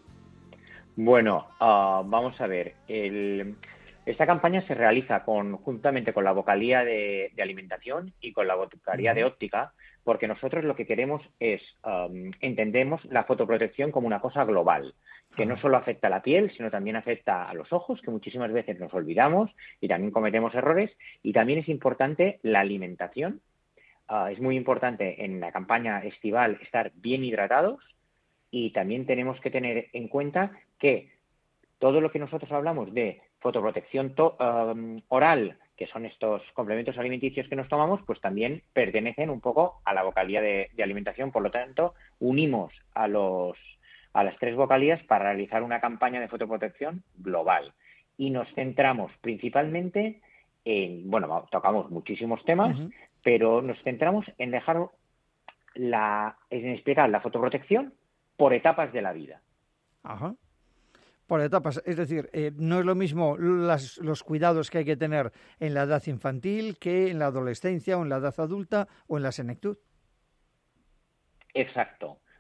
Bueno, uh, vamos a ver, el... Esta campaña se realiza conjuntamente con la Vocalía de, de Alimentación y con la Vocalía de Óptica, porque nosotros lo que queremos es, um, entendemos la fotoprotección como una cosa global, que no solo afecta a la piel, sino también afecta a los ojos, que muchísimas veces nos olvidamos y también cometemos errores, y también es importante la alimentación. Uh, es muy importante en la campaña estival estar bien hidratados, y también tenemos que tener en cuenta que todo lo que nosotros hablamos de fotoprotección to, um, oral, que son estos complementos alimenticios que nos tomamos, pues también pertenecen un poco a la vocalía de, de alimentación. Por lo tanto, unimos a, los, a las tres vocalías para realizar una campaña de fotoprotección global. Y nos centramos principalmente en, bueno, tocamos muchísimos temas, uh-huh. pero nos centramos en dejar la, en explicar la fotoprotección por etapas de la vida. Ajá. Por etapas, es decir, eh, no es lo mismo las, los cuidados que hay que tener en la edad infantil que en la adolescencia o en la edad adulta o en la senectud. Exacto.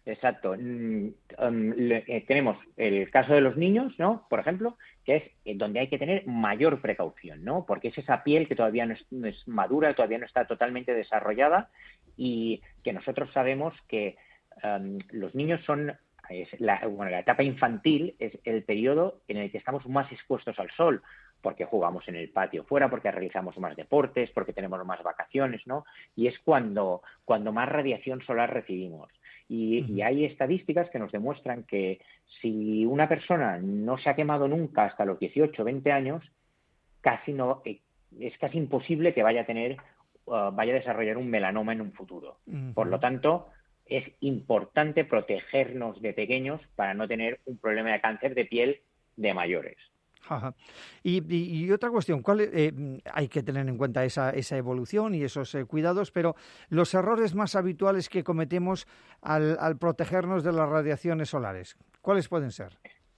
Exacto. Mm, um, le- eh, tenemos el caso de los niños, ¿no? Por ejemplo, que es eh, donde hay que tener mayor precaución, ¿no? Porque es esa piel que todavía no es, no es madura, todavía no está totalmente desarrollada y que nosotros sabemos que um, los niños son, es la, bueno, la etapa infantil es el periodo en el que estamos más expuestos al sol, porque jugamos en el patio fuera, porque realizamos más deportes, porque tenemos más vacaciones, ¿no? Y es cuando, cuando más radiación solar recibimos. Y, y hay estadísticas que nos demuestran que si una persona no se ha quemado nunca hasta los dieciocho, veinte años, casi no, eh, es casi imposible que vaya a tener, uh, vaya a desarrollar un melanoma en un futuro. Ujú. Por lo tanto, es importante protegernos de pequeños para no tener un problema de cáncer de piel de mayores. Ajá. Y, y- y otra cuestión, ¿cuál, eh, hay que tener en cuenta esa, esa evolución y esos eh, cuidados, pero los errores más habituales que cometemos al, al protegernos de las radiaciones solares, ¿cuáles pueden ser?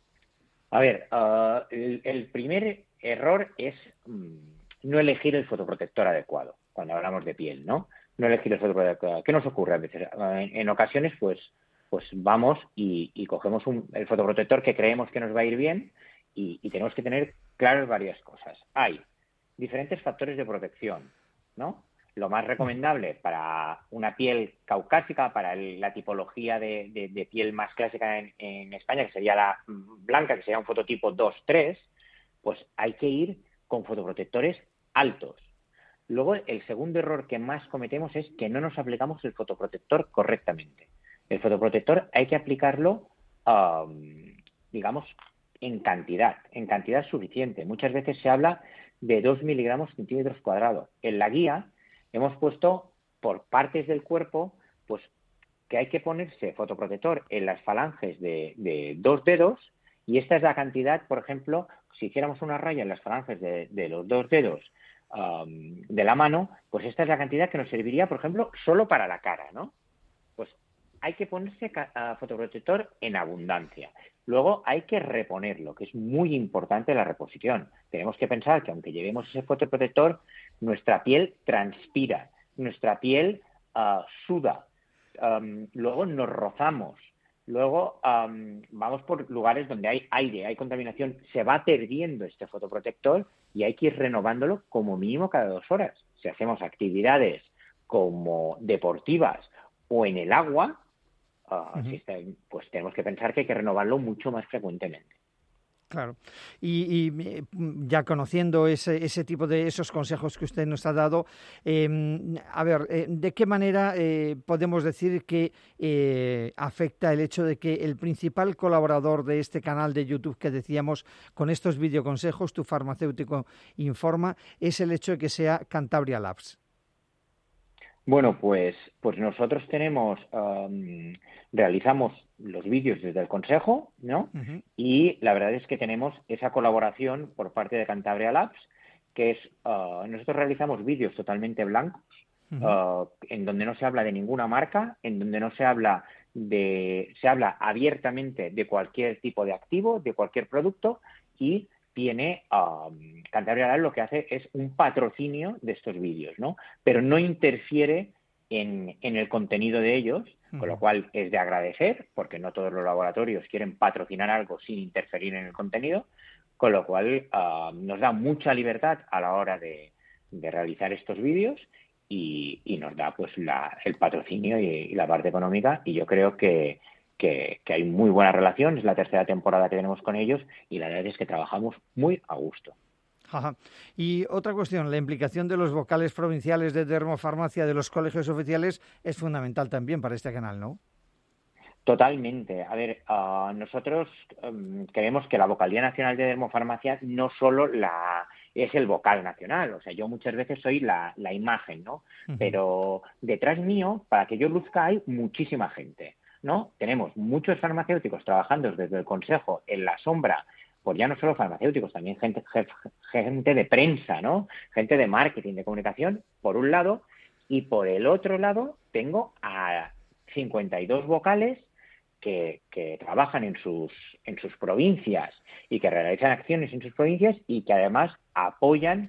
A ver, uh, el, el primer error es mm, no elegir el fotoprotector adecuado cuando hablamos de piel, ¿no? No elegir el fotoprotector. ¿Qué nos ocurre a veces? Uh, en, en ocasiones, pues, pues vamos y, y cogemos un, el fotoprotector que creemos que nos va a ir bien y, y tenemos que tener claras varias cosas. Hay diferentes factores de protección, ¿no? Lo más recomendable para una piel caucásica, para el- la tipología de, de- de piel más clásica en, en España, que sería la mm, blanca, que sería un fototipo dos tres, pues hay que ir con fotoprotectores altos. Luego, el segundo error que más cometemos es que no nos aplicamos el fotoprotector correctamente. El fotoprotector hay que aplicarlo, am, digamos, en cantidad, en cantidad suficiente. Muchas veces se habla de dos miligramos centímetros cuadrados. En la guía hemos puesto por partes del cuerpo, pues que hay que ponerse fotoprotector en las falanges de, de dos dedos, y esta es la cantidad, por ejemplo, si hiciéramos una raya en las falanges de, de los dos dedos am, de la mano, pues esta es la cantidad que nos serviría, por ejemplo, solo para la cara, ¿no? Pues hay que ponerse ca- a fotoprotector en abundancia. Luego hay que reponerlo, que es muy importante la reposición. Tenemos que pensar que aunque llevemos ese fotoprotector, nuestra piel transpira, nuestra piel ah, suda, am, luego nos rozamos, luego am, vamos por lugares donde hay aire, hay contaminación, se va perdiendo este fotoprotector y hay que ir renovándolo como mínimo cada dos horas. Si hacemos actividades como deportivas o en el agua, ah, Ujú. si está- pues tenemos que pensar que hay que renovarlo mucho más frecuentemente. Claro. Y, y, eh, ya conociendo ese, ese tipo de esos consejos que usted nos ha dado, eh, a ver, eh, ¿de qué manera eh, podemos decir que eh, afecta el hecho de que el principal colaborador de este canal de YouTube que decíamos con estos videoconsejos, Tu Farmacéutico Informa, es el hecho de que sea Cantabria Labs? Bueno, pues, pues nosotros tenemos, am, realizamos los vídeos desde el Consejo, ¿no? Ujú. Y la verdad es que tenemos esa colaboración por parte de Cantabria Labs, que es, ah, nosotros realizamos vídeos totalmente blancos, Ujú. ah, en donde no se habla de ninguna marca, en donde no se habla de, se habla abiertamente de cualquier tipo de activo, de cualquier producto, y tiene, um, Cantabria Labs lo que hace es un patrocinio de estos vídeos, ¿no? Pero no interfiere en, en el contenido de ellos, con lo Ujú. cual es de agradecer, porque no todos los laboratorios quieren patrocinar algo sin interferir en el contenido, con lo cual ah, nos da mucha libertad a la hora de, de realizar estos vídeos y, y nos da pues la, el patrocinio y, y la parte económica, y yo creo que, que, que hay muy buena relación. Es la tercera temporada que tenemos con ellos y la verdad es que trabajamos muy a gusto. Ajá. Y otra cuestión, la implicación de los vocales provinciales de dermofarmacia de los colegios oficiales es fundamental también para este canal, ¿no? Totalmente. A ver, uh, nosotros um, creemos que la Vocalía Nacional de Dermofarmacia no solo la es el vocal nacional, o sea, yo muchas veces soy la, la imagen, ¿no? Ujú. Pero detrás mío, para que yo luzca, hay muchísima gente, ¿no? Tenemos muchos farmacéuticos trabajando desde el Consejo en la sombra, pues ya no solo farmacéuticos, también gente, gente de prensa, ¿no? Gente de marketing, de comunicación, por un lado, y por el otro lado tengo a cincuenta y dos vocales que, que trabajan en sus, en sus provincias y que realizan acciones en sus provincias y que además apoyan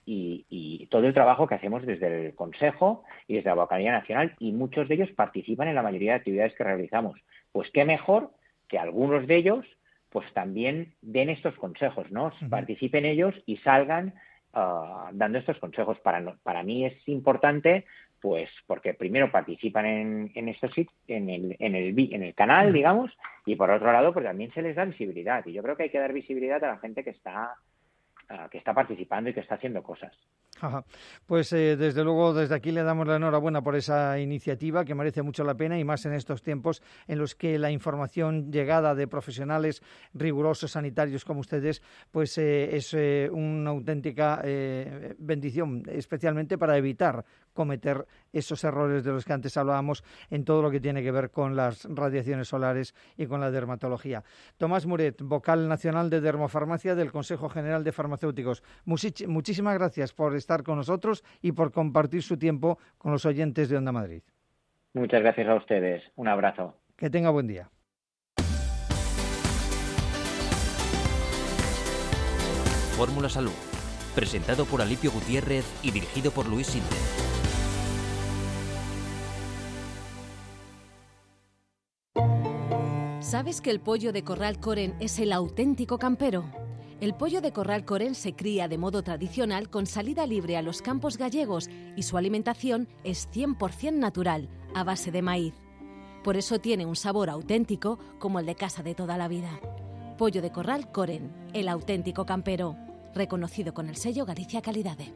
y, y todo el trabajo que hacemos desde el Consejo y desde la Bocanía Nacional, y muchos de ellos participan en la mayoría de actividades que realizamos. Pues qué mejor que algunos de ellos pues también den estos consejos, ¿no? Uh-huh. Participen ellos y salgan uh, dando estos consejos. Para, para mí es importante, pues porque primero participan en, en estos en el, en el en el canal, digamos, y por otro lado, pues también se les da visibilidad. Y yo creo que hay que dar visibilidad a la gente que está uh, que está participando y que está haciendo cosas. Ajá. Pues eh, desde luego desde aquí le damos la enhorabuena por esa iniciativa que merece mucho la pena, y más en estos tiempos en los que la información llegada de profesionales rigurosos sanitarios como ustedes pues eh, es eh, una auténtica eh, bendición, especialmente para evitar cometer esos errores de los que antes hablábamos en todo lo que tiene que ver con las radiaciones solares y con la dermatología. Tomás Muret, vocal nacional de Dermofarmacia del Consejo General de Farmacéuticos. Muchich- muchísimas gracias por estar con nosotros y por compartir su tiempo con los oyentes de Onda Madrid. Muchas gracias a ustedes. Un abrazo. Que tenga buen día. Fórmula Salud, presentado por Alipio Gutiérrez y dirigido por Luis Sinde. ¿Sabes que el pollo de corral Coren es el auténtico campero? El pollo de corral Coren se cría de modo tradicional con salida libre a los campos gallegos y su alimentación es cien por ciento natural, a base de maíz. Por eso tiene un sabor auténtico como el de casa de toda la vida. Pollo de corral Coren, el auténtico campero, reconocido con el sello Galicia Calidade.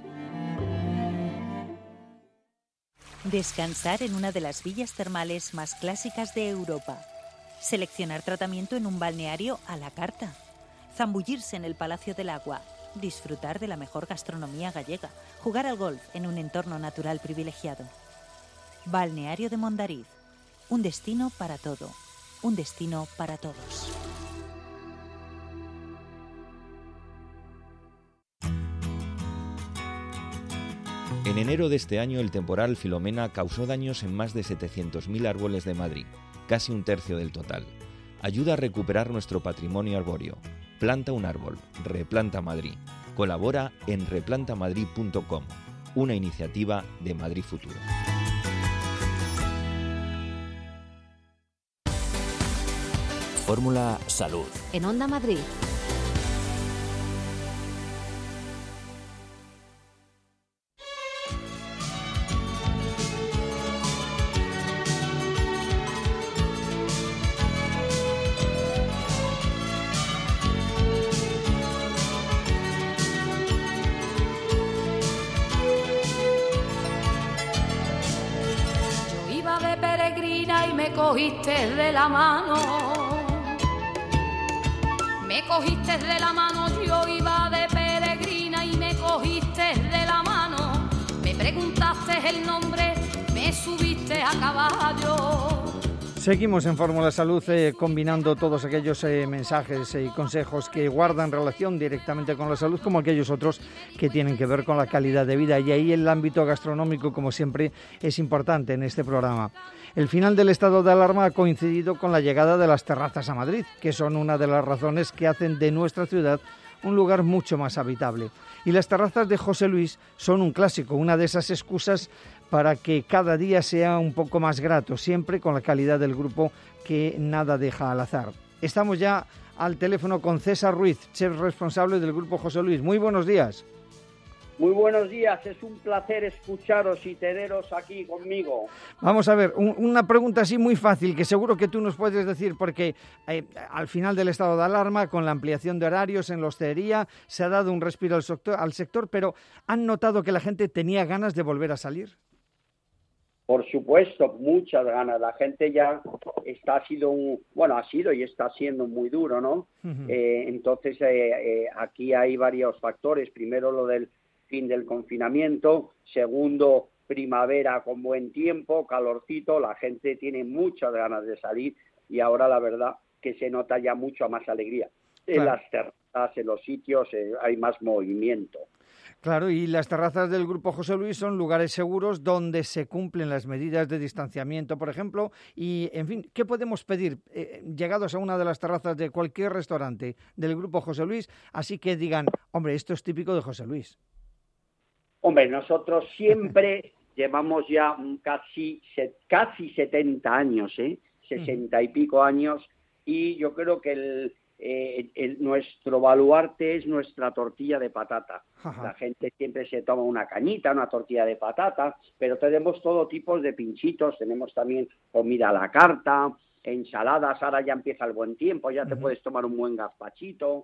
Descansar en una de las villas termales más clásicas de Europa. Seleccionar tratamiento en un balneario a la carta. Zambullirse en el Palacio del Agua. Disfrutar de la mejor gastronomía gallega. Jugar al golf en un entorno natural privilegiado. Balneario de Mondariz. Un destino para todo. Un destino para todos. En enero de este año, el temporal Filomena causó daños en más de setecientos mil árboles de Madrid, casi un tercio del total. Ayuda a recuperar nuestro patrimonio arbóreo. Planta un árbol. Replanta Madrid. Colabora en replanta madrid punto com, una iniciativa de Madrid Futuro. Fórmula Salud. En Onda Madrid. Me cogiste de la mano, me cogiste de la mano, yo iba de peregrina y me cogiste de la mano, me preguntaste el nombre, me subiste a caballo. Seguimos en Fórmula Salud eh, combinando todos aquellos eh, mensajes y consejos que guardan relación directamente con la salud, como aquellos otros que tienen que ver con la calidad de vida. Y ahí el ámbito gastronómico, como siempre, es importante en este programa. El final del estado de alarma ha coincidido con la llegada de las terrazas a Madrid, que son una de las razones que hacen de nuestra ciudad un lugar mucho más habitable. Y las terrazas de José Luis son un clásico, una de esas excusas para que cada día sea un poco más grato, siempre con la calidad del grupo que nada deja al azar. Estamos ya al teléfono con César Ruiz, chef responsable del grupo José Luis. Muy buenos días. Muy buenos días, es un placer escucharos y teneros aquí conmigo. Vamos a ver, un, una pregunta así muy fácil, que seguro que tú nos puedes decir, porque eh, al final del estado de alarma, con la ampliación de horarios en la hostelería, se ha dado un respiro al sector, al sector, pero ¿han notado que la gente tenía ganas de volver a salir? Por supuesto, muchas ganas. La gente ya está ha sido un, bueno, ha sido y está siendo muy duro, ¿no? Uh-huh. Eh, entonces, eh, eh, aquí hay varios factores. Primero, lo del fin del confinamiento. Segundo, primavera con buen tiempo, calorcito. La gente tiene muchas ganas de salir y ahora la verdad que se nota ya mucho más alegría. Claro. En las terrazas, en los sitios, eh, hay más movimiento. Claro, y las terrazas del Grupo José Luis son lugares seguros donde se cumplen las medidas de distanciamiento, por ejemplo, y, en fin, ¿qué podemos pedir eh, llegados a una de las terrazas de cualquier restaurante del Grupo José Luis? Así que digan, hombre, esto es típico de José Luis. Hombre, nosotros siempre llevamos ya casi, casi setenta años, ¿eh? sesenta y pico años, y yo creo que el, eh, el, nuestro baluarte es nuestra tortilla de patata. Ajá. La gente siempre se toma una cañita, una tortilla de patata, pero tenemos todo tipo de pinchitos, tenemos también comida a la carta, ensaladas, ahora ya empieza el buen tiempo, ya te uh-huh. puedes tomar un buen gazpachito,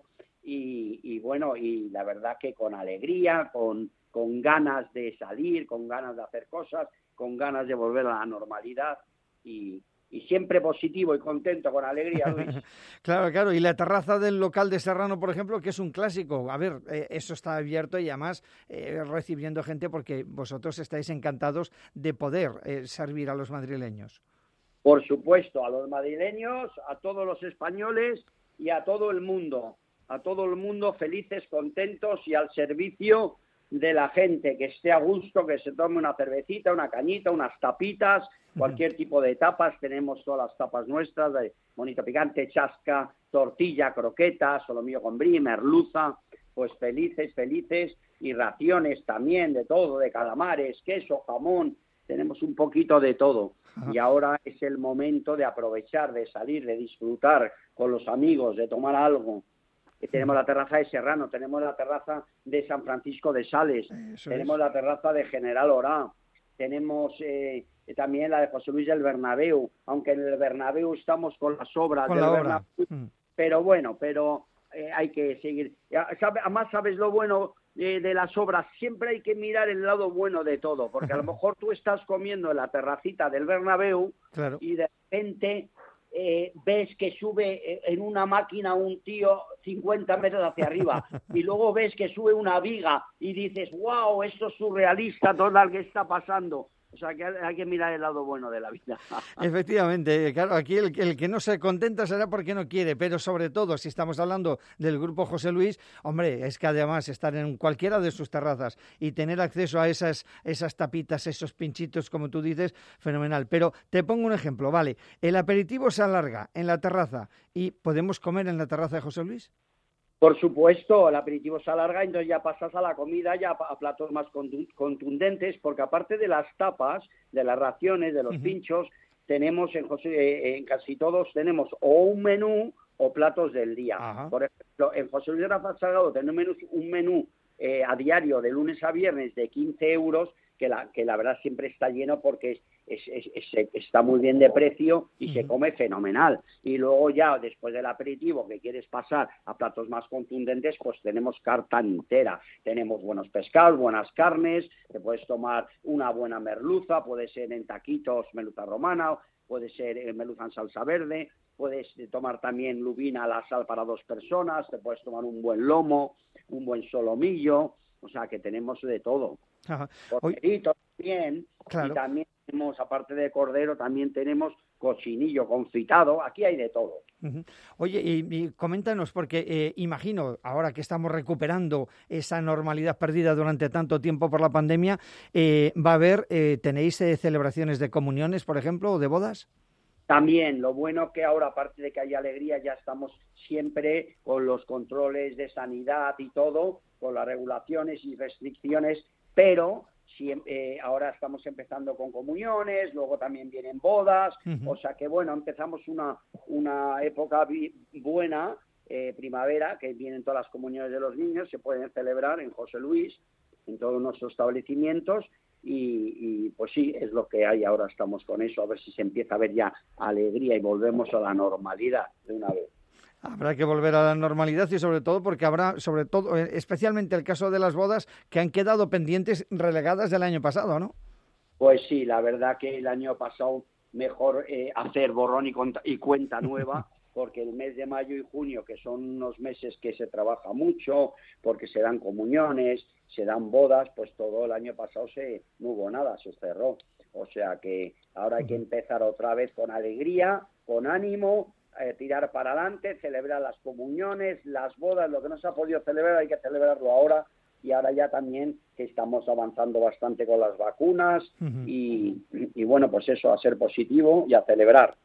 y, y bueno, y la verdad que con alegría, con, con ganas de salir, con ganas de hacer cosas, con ganas de volver a la normalidad, y Y siempre positivo y contento, con alegría, Luis. Claro, claro. Y la terraza del local de Serrano, por ejemplo, que es un clásico. A ver, eh, eso está abierto y además eh, recibiendo gente porque vosotros estáis encantados de poder eh, servir a los madrileños. Por supuesto, a los madrileños, a todos los españoles y a todo el mundo. A todo el mundo felices, contentos y al servicio de la gente, que esté a gusto, que se tome una cervecita, una cañita, unas tapitas, cualquier tipo de tapas. Tenemos todas las tapas nuestras, de bonito picante, chasca, tortilla, croquetas, solomillo con brie, merluza, pues felices, felices, y raciones también de todo, de calamares, queso, jamón, tenemos un poquito de todo. Y ahora es el momento de aprovechar, de salir, de disfrutar con los amigos, de tomar algo. Tenemos la terraza de Serrano, tenemos la terraza de San Francisco de Sales, Eso tenemos es. la terraza de General Orá, tenemos eh, también la de José Luis del Bernabéu, aunque en el Bernabéu estamos con las obras con del la Bernabéu, mm. pero bueno, pero eh, hay que seguir. Además, ¿sabes lo bueno eh, de las obras? Siempre hay que mirar el lado bueno de todo, porque a lo mejor tú estás comiendo en la terracita del Bernabéu claro. y de repente... Eh, ves que sube en una máquina un tío cincuenta metros hacia arriba y luego ves que sube una viga y dices, wow, esto es surrealista todo lo que está pasando. O sea, que hay que mirar el lado bueno de la vida. Efectivamente, claro, aquí el, el que no se contenta será porque no quiere, pero sobre todo, si estamos hablando del Grupo José Luis, hombre, es que además estar en cualquiera de sus terrazas y tener acceso a esas, esas tapitas, esos pinchitos, como tú dices, fenomenal. Pero te pongo un ejemplo, vale, el aperitivo se alarga en la terraza y ¿podemos comer en la terraza de José Luis? Por supuesto, el aperitivo se alarga, entonces ya pasas a la comida, ya a platos más contundentes, porque aparte de las tapas, de las raciones, de los uh-huh. pinchos, tenemos en, José, en casi todos tenemos o un menú o platos del día. Uh-huh. Por ejemplo, en José Luis Rafael Salgado tenemos un menú eh, a diario de lunes a viernes de quince euros, que la, que la verdad siempre está lleno porque es, es, es, es, está muy bien de precio y uh-huh. se come fenomenal. Y luego ya, después del aperitivo, que quieres pasar a platos más contundentes, pues tenemos carta entera. Tenemos buenos pescados, buenas carnes, te puedes tomar una buena merluza, puede ser en taquitos, merluza romana, puede ser en merluza en salsa verde, puedes tomar también lubina a la sal para dos personas, te puedes tomar un buen lomo, un buen solomillo, o sea que tenemos de todo. Corderito también, claro. Y también tenemos, aparte de cordero, también tenemos cochinillo confitado, aquí hay de todo. Uh-huh. Oye, y, y coméntanos, porque eh, imagino, ahora que estamos recuperando esa normalidad perdida durante tanto tiempo por la pandemia, eh, ¿va a haber, eh, tenéis eh, celebraciones de comuniones, por ejemplo, o de bodas? También, lo bueno que ahora, aparte de que hay alegría, ya estamos siempre con los controles de sanidad y todo, con las regulaciones y restricciones, pero si, eh, ahora estamos empezando con comuniones, luego también vienen bodas, uh-huh. o sea que bueno, empezamos una, una época vi- buena, eh, primavera, que vienen todas las comuniones de los niños, se pueden celebrar en José Luis, en todos nuestros establecimientos, y, y pues sí, es lo que hay, ahora estamos con eso, a ver si se empieza a ver ya alegría y volvemos a la normalidad de una vez. Habrá que volver a la normalidad y sobre todo porque habrá, sobre todo, especialmente el caso de las bodas que han quedado pendientes, relegadas del año pasado, ¿no? Pues sí, la verdad que el año pasado mejor eh, hacer borrón y, conta, y cuenta nueva, porque el mes de mayo y junio, que son unos meses que se trabaja mucho, porque se dan comuniones, se dan bodas, pues todo el año pasado se, no hubo nada, se cerró. O sea que ahora hay que empezar otra vez con alegría, con ánimo, Eh, tirar para adelante, celebrar las comuniones, las bodas, lo que no se ha podido celebrar hay que celebrarlo ahora, y ahora ya también que estamos avanzando bastante con las vacunas uh-huh. y, y bueno, pues eso, a ser positivo y a celebrar.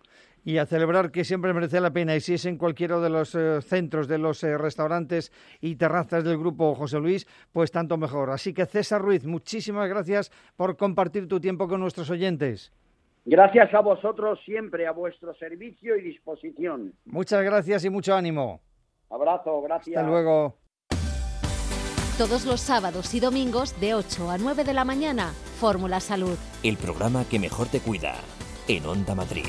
Y a celebrar, que siempre merece la pena, y si es en cualquiera de los eh, centros, de los eh, restaurantes y terrazas del Grupo José Luis, pues tanto mejor. Así que César Ruiz, muchísimas gracias por compartir tu tiempo con nuestros oyentes. Gracias a vosotros, siempre a vuestro servicio y disposición. Muchas gracias y mucho ánimo. Abrazo, gracias. Hasta luego. Todos los sábados y domingos de ocho a nueve de la mañana, Fórmula Salud. El programa que mejor te cuida, en Onda Madrid.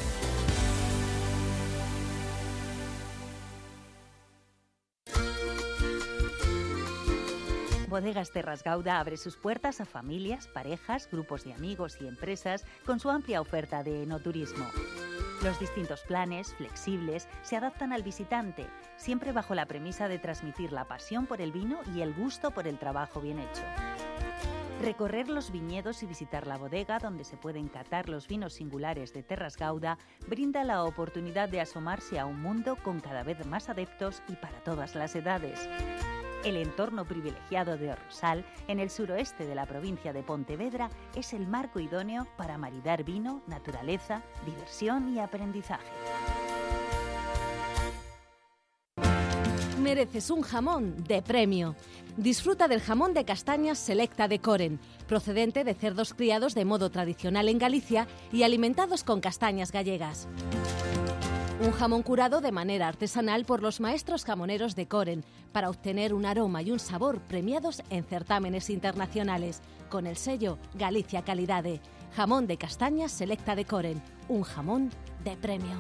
Bodegas Terras Gauda abre sus puertas a familias, parejas, grupos de amigos y empresas con su amplia oferta de enoturismo. Los distintos planes, flexibles, se adaptan al visitante, siempre bajo la premisa de transmitir la pasión por el vino y el gusto por el trabajo bien hecho. Recorrer los viñedos y visitar la bodega donde se pueden catar los vinos singulares de Terras Gauda brinda la oportunidad de asomarse a un mundo con cada vez más adeptos y para todas las edades. El entorno privilegiado de Orrosal, en el suroeste de la provincia de Pontevedra, es el marco idóneo para maridar vino, naturaleza, diversión y aprendizaje. Mereces un jamón de premio. Disfruta del jamón de castañas Selecta de Coren, procedente de cerdos criados de modo tradicional en Galicia y alimentados con castañas gallegas. Un jamón curado de manera artesanal por los maestros jamoneros de Coren para obtener un aroma y un sabor premiados en certámenes internacionales con el sello Galicia Calidade. Jamón de castañas Selecta de Coren, un jamón de premio.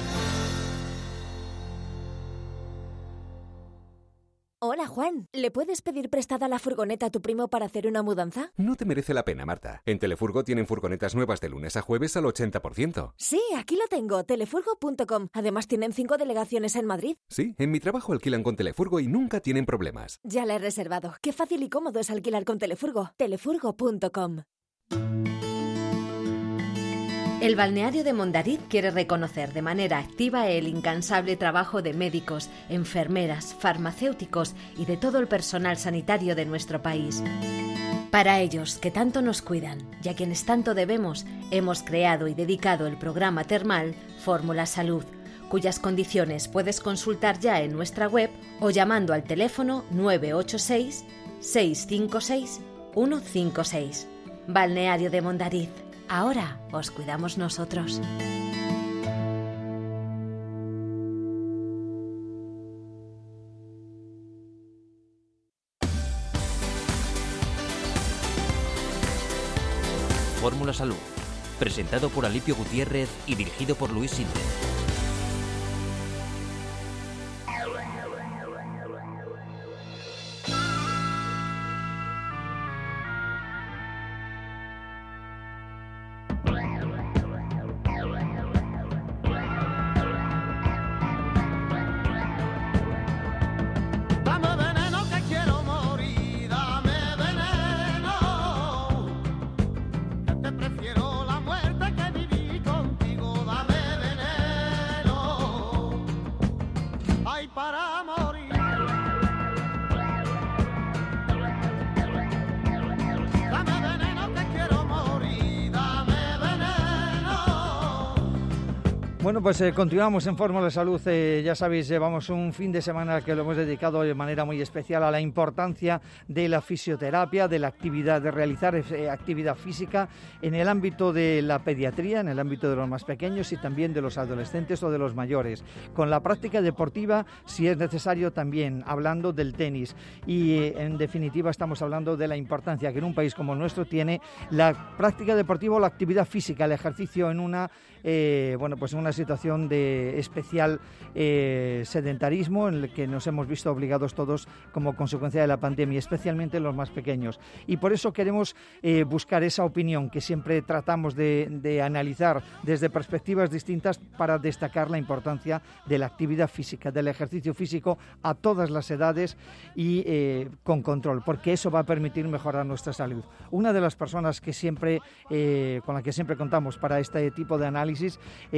Hola, Juan. ¿Le puedes pedir prestada la furgoneta a tu primo para hacer una mudanza? No te merece la pena, Marta. En Telefurgo tienen furgonetas nuevas de lunes a jueves al ochenta por ciento. Sí, aquí lo tengo, telefurgo punto com. Además tienen cinco delegaciones en Madrid. Sí, en mi trabajo alquilan con Telefurgo y nunca tienen problemas. Ya la he reservado. Qué fácil y cómodo es alquilar con Telefurgo. telefurgo punto com. El balneario de Mondariz quiere reconocer de manera activa el incansable trabajo de médicos, enfermeras, farmacéuticos y de todo el personal sanitario de nuestro país. Para ellos, que tanto nos cuidan y a quienes tanto debemos, hemos creado y dedicado el programa termal Fórmula Salud, cuyas condiciones puedes consultar ya en nuestra web o llamando al teléfono nueve ocho seis, seis cinco seis, uno cinco seis. Balneario de Mondariz. Ahora os cuidamos nosotros. Fórmula Salud, presentado por Alipio Gutiérrez y dirigido por Luis Sinde. Bueno, pues eh, continuamos en Fórmula Salud. Eh, ya sabéis, llevamos un fin de semana que lo hemos dedicado de manera muy especial a la importancia de la fisioterapia, de la actividad, de realizar eh, actividad física en el ámbito de la pediatría, en el ámbito de los más pequeños y también de los adolescentes o de los mayores. Con la práctica deportiva, si es necesario, también hablando del tenis. Y eh, en definitiva estamos hablando de la importancia que en un país como el nuestro tiene la práctica deportiva o la actividad física, el ejercicio en una, eh, bueno, pues en una situación de especial eh, sedentarismo en el que nos hemos visto obligados todos como consecuencia de la pandemia, especialmente los más pequeños. Y por eso queremos eh, buscar esa opinión que siempre tratamos de, de analizar desde perspectivas distintas para destacar la importancia de la actividad física, del ejercicio físico a todas las edades y eh, con control, porque eso va a permitir mejorar nuestra salud. Una de las personas que siempre, eh, con la que siempre contamos para este tipo de análisis es eh,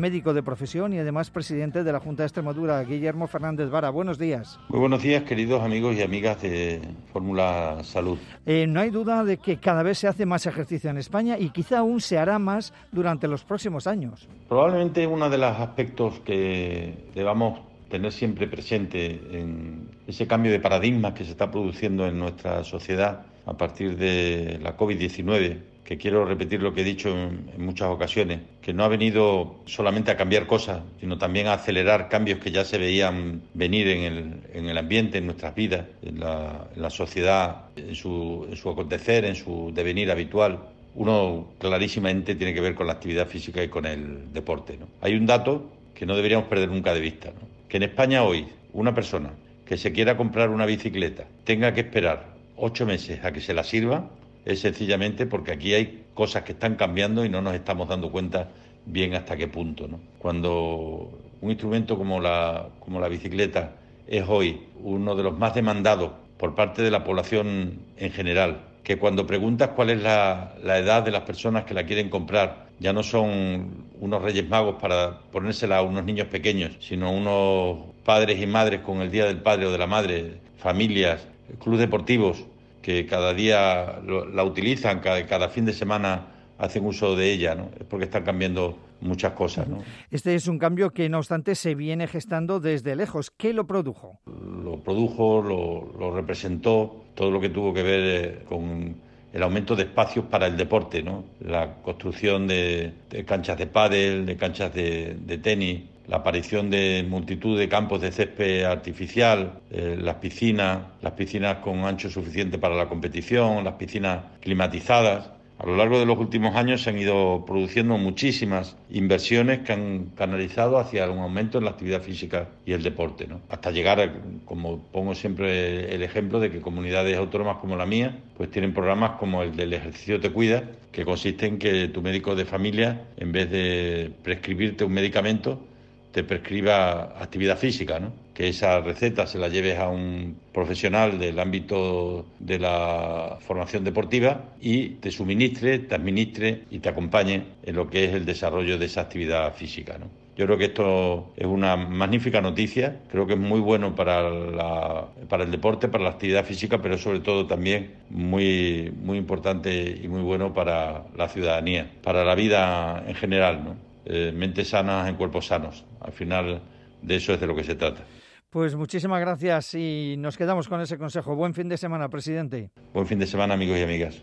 médico de profesión y además presidente de la Junta de Extremadura. Guillermo Fernández Vara, buenos días. Muy buenos días, queridos amigos y amigas de Fórmula Salud. Eh, no hay duda de que cada vez se hace más ejercicio en España y quizá aún se hará más durante los próximos años. Probablemente uno de los aspectos que debamos tener siempre presente en ese cambio de paradigma que se está produciendo en nuestra sociedad a partir de la covid diecinueve, que quiero repetir lo que he dicho en, en muchas ocasiones, que no ha venido solamente a cambiar cosas, sino también a acelerar cambios que ya se veían venir en el, en el ambiente, en nuestras vidas, en la, en la sociedad, en su, en su acontecer, en su devenir habitual. Uno clarísimamente tiene que ver con la actividad física y con el deporte, ¿no? Hay un dato que no deberíamos perder nunca de vista, ¿no? Que en España hoy una persona que se quiera comprar una bicicleta tenga que esperar ocho meses a que se la sirva, es sencillamente porque aquí hay cosas que están cambiando y no nos estamos dando cuenta bien hasta qué punto, ¿no? Cuando un instrumento como la, como la bicicleta es hoy uno de los más demandados por parte de la población en general, que cuando preguntas cuál es la, la edad de las personas que la quieren comprar, ya no son unos Reyes Magos para ponérsela a unos niños pequeños, sino unos padres y madres con el Día del Padre o de la Madre, familias, clubes deportivos que cada día lo, la utilizan, cada, cada fin de semana hacen uso de ella, ¿no? Es porque están cambiando muchas cosas, ¿no? Este es un cambio que, no obstante, se viene gestando desde lejos. ¿Qué lo produjo? Lo produjo, lo, lo representó, todo lo que tuvo que ver eh, con el aumento de espacios para el deporte, ¿no? La construcción de, de canchas de pádel, de canchas de, de tenis, la aparición de multitud de campos de césped artificial, eh, las piscinas, las piscinas con ancho suficiente para la competición, las piscinas climatizadas. A lo largo de los últimos años se han ido produciendo muchísimas inversiones que han canalizado hacia un aumento en la actividad física y el deporte, ¿no? Hasta llegar, a, como pongo siempre el ejemplo, de que comunidades autónomas como la mía pues tienen programas como el del ejercicio te cuida, que consiste en que tu médico de familia, en vez de prescribirte un medicamento, te prescriba actividad física, ¿no? Que esa receta se la lleves a un profesional del ámbito de la formación deportiva y te suministre, te administre y te acompañe en lo que es el desarrollo de esa actividad física, ¿no? Yo creo que esto es una magnífica noticia, creo que es muy bueno para, la, para el deporte, para la actividad física, pero sobre todo también muy, muy importante y muy bueno para la ciudadanía, para la vida en general, ¿no? Eh, mentes sanas en cuerpos sanos. Al final de eso es de lo que se trata. Pues muchísimas gracias y nos quedamos con ese consejo. Buen fin de semana, presidente. Buen fin de semana, amigos y amigas.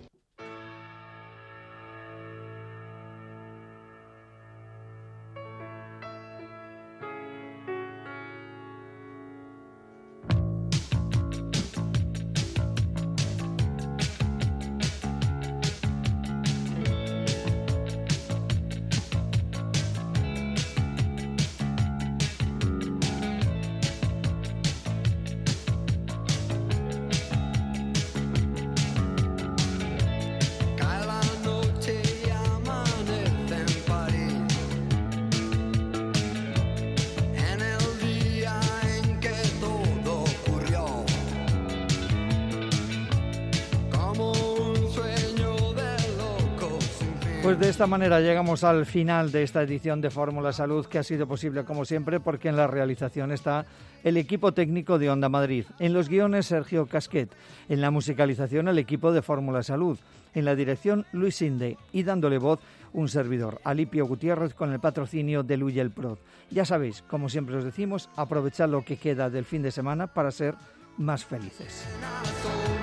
Pues de esta manera llegamos al final de esta edición de Fórmula Salud, que ha sido posible como siempre porque en la realización está el equipo técnico de Onda Madrid, en los guiones Sergio Casquet, en la musicalización el equipo de Fórmula Salud, en la dirección Luis Inde y dándole voz un servidor, Alipio Gutiérrez, con el patrocinio de Luyel Prod. Ya sabéis, como siempre os decimos, aprovechad lo que queda del fin de semana para ser más felices.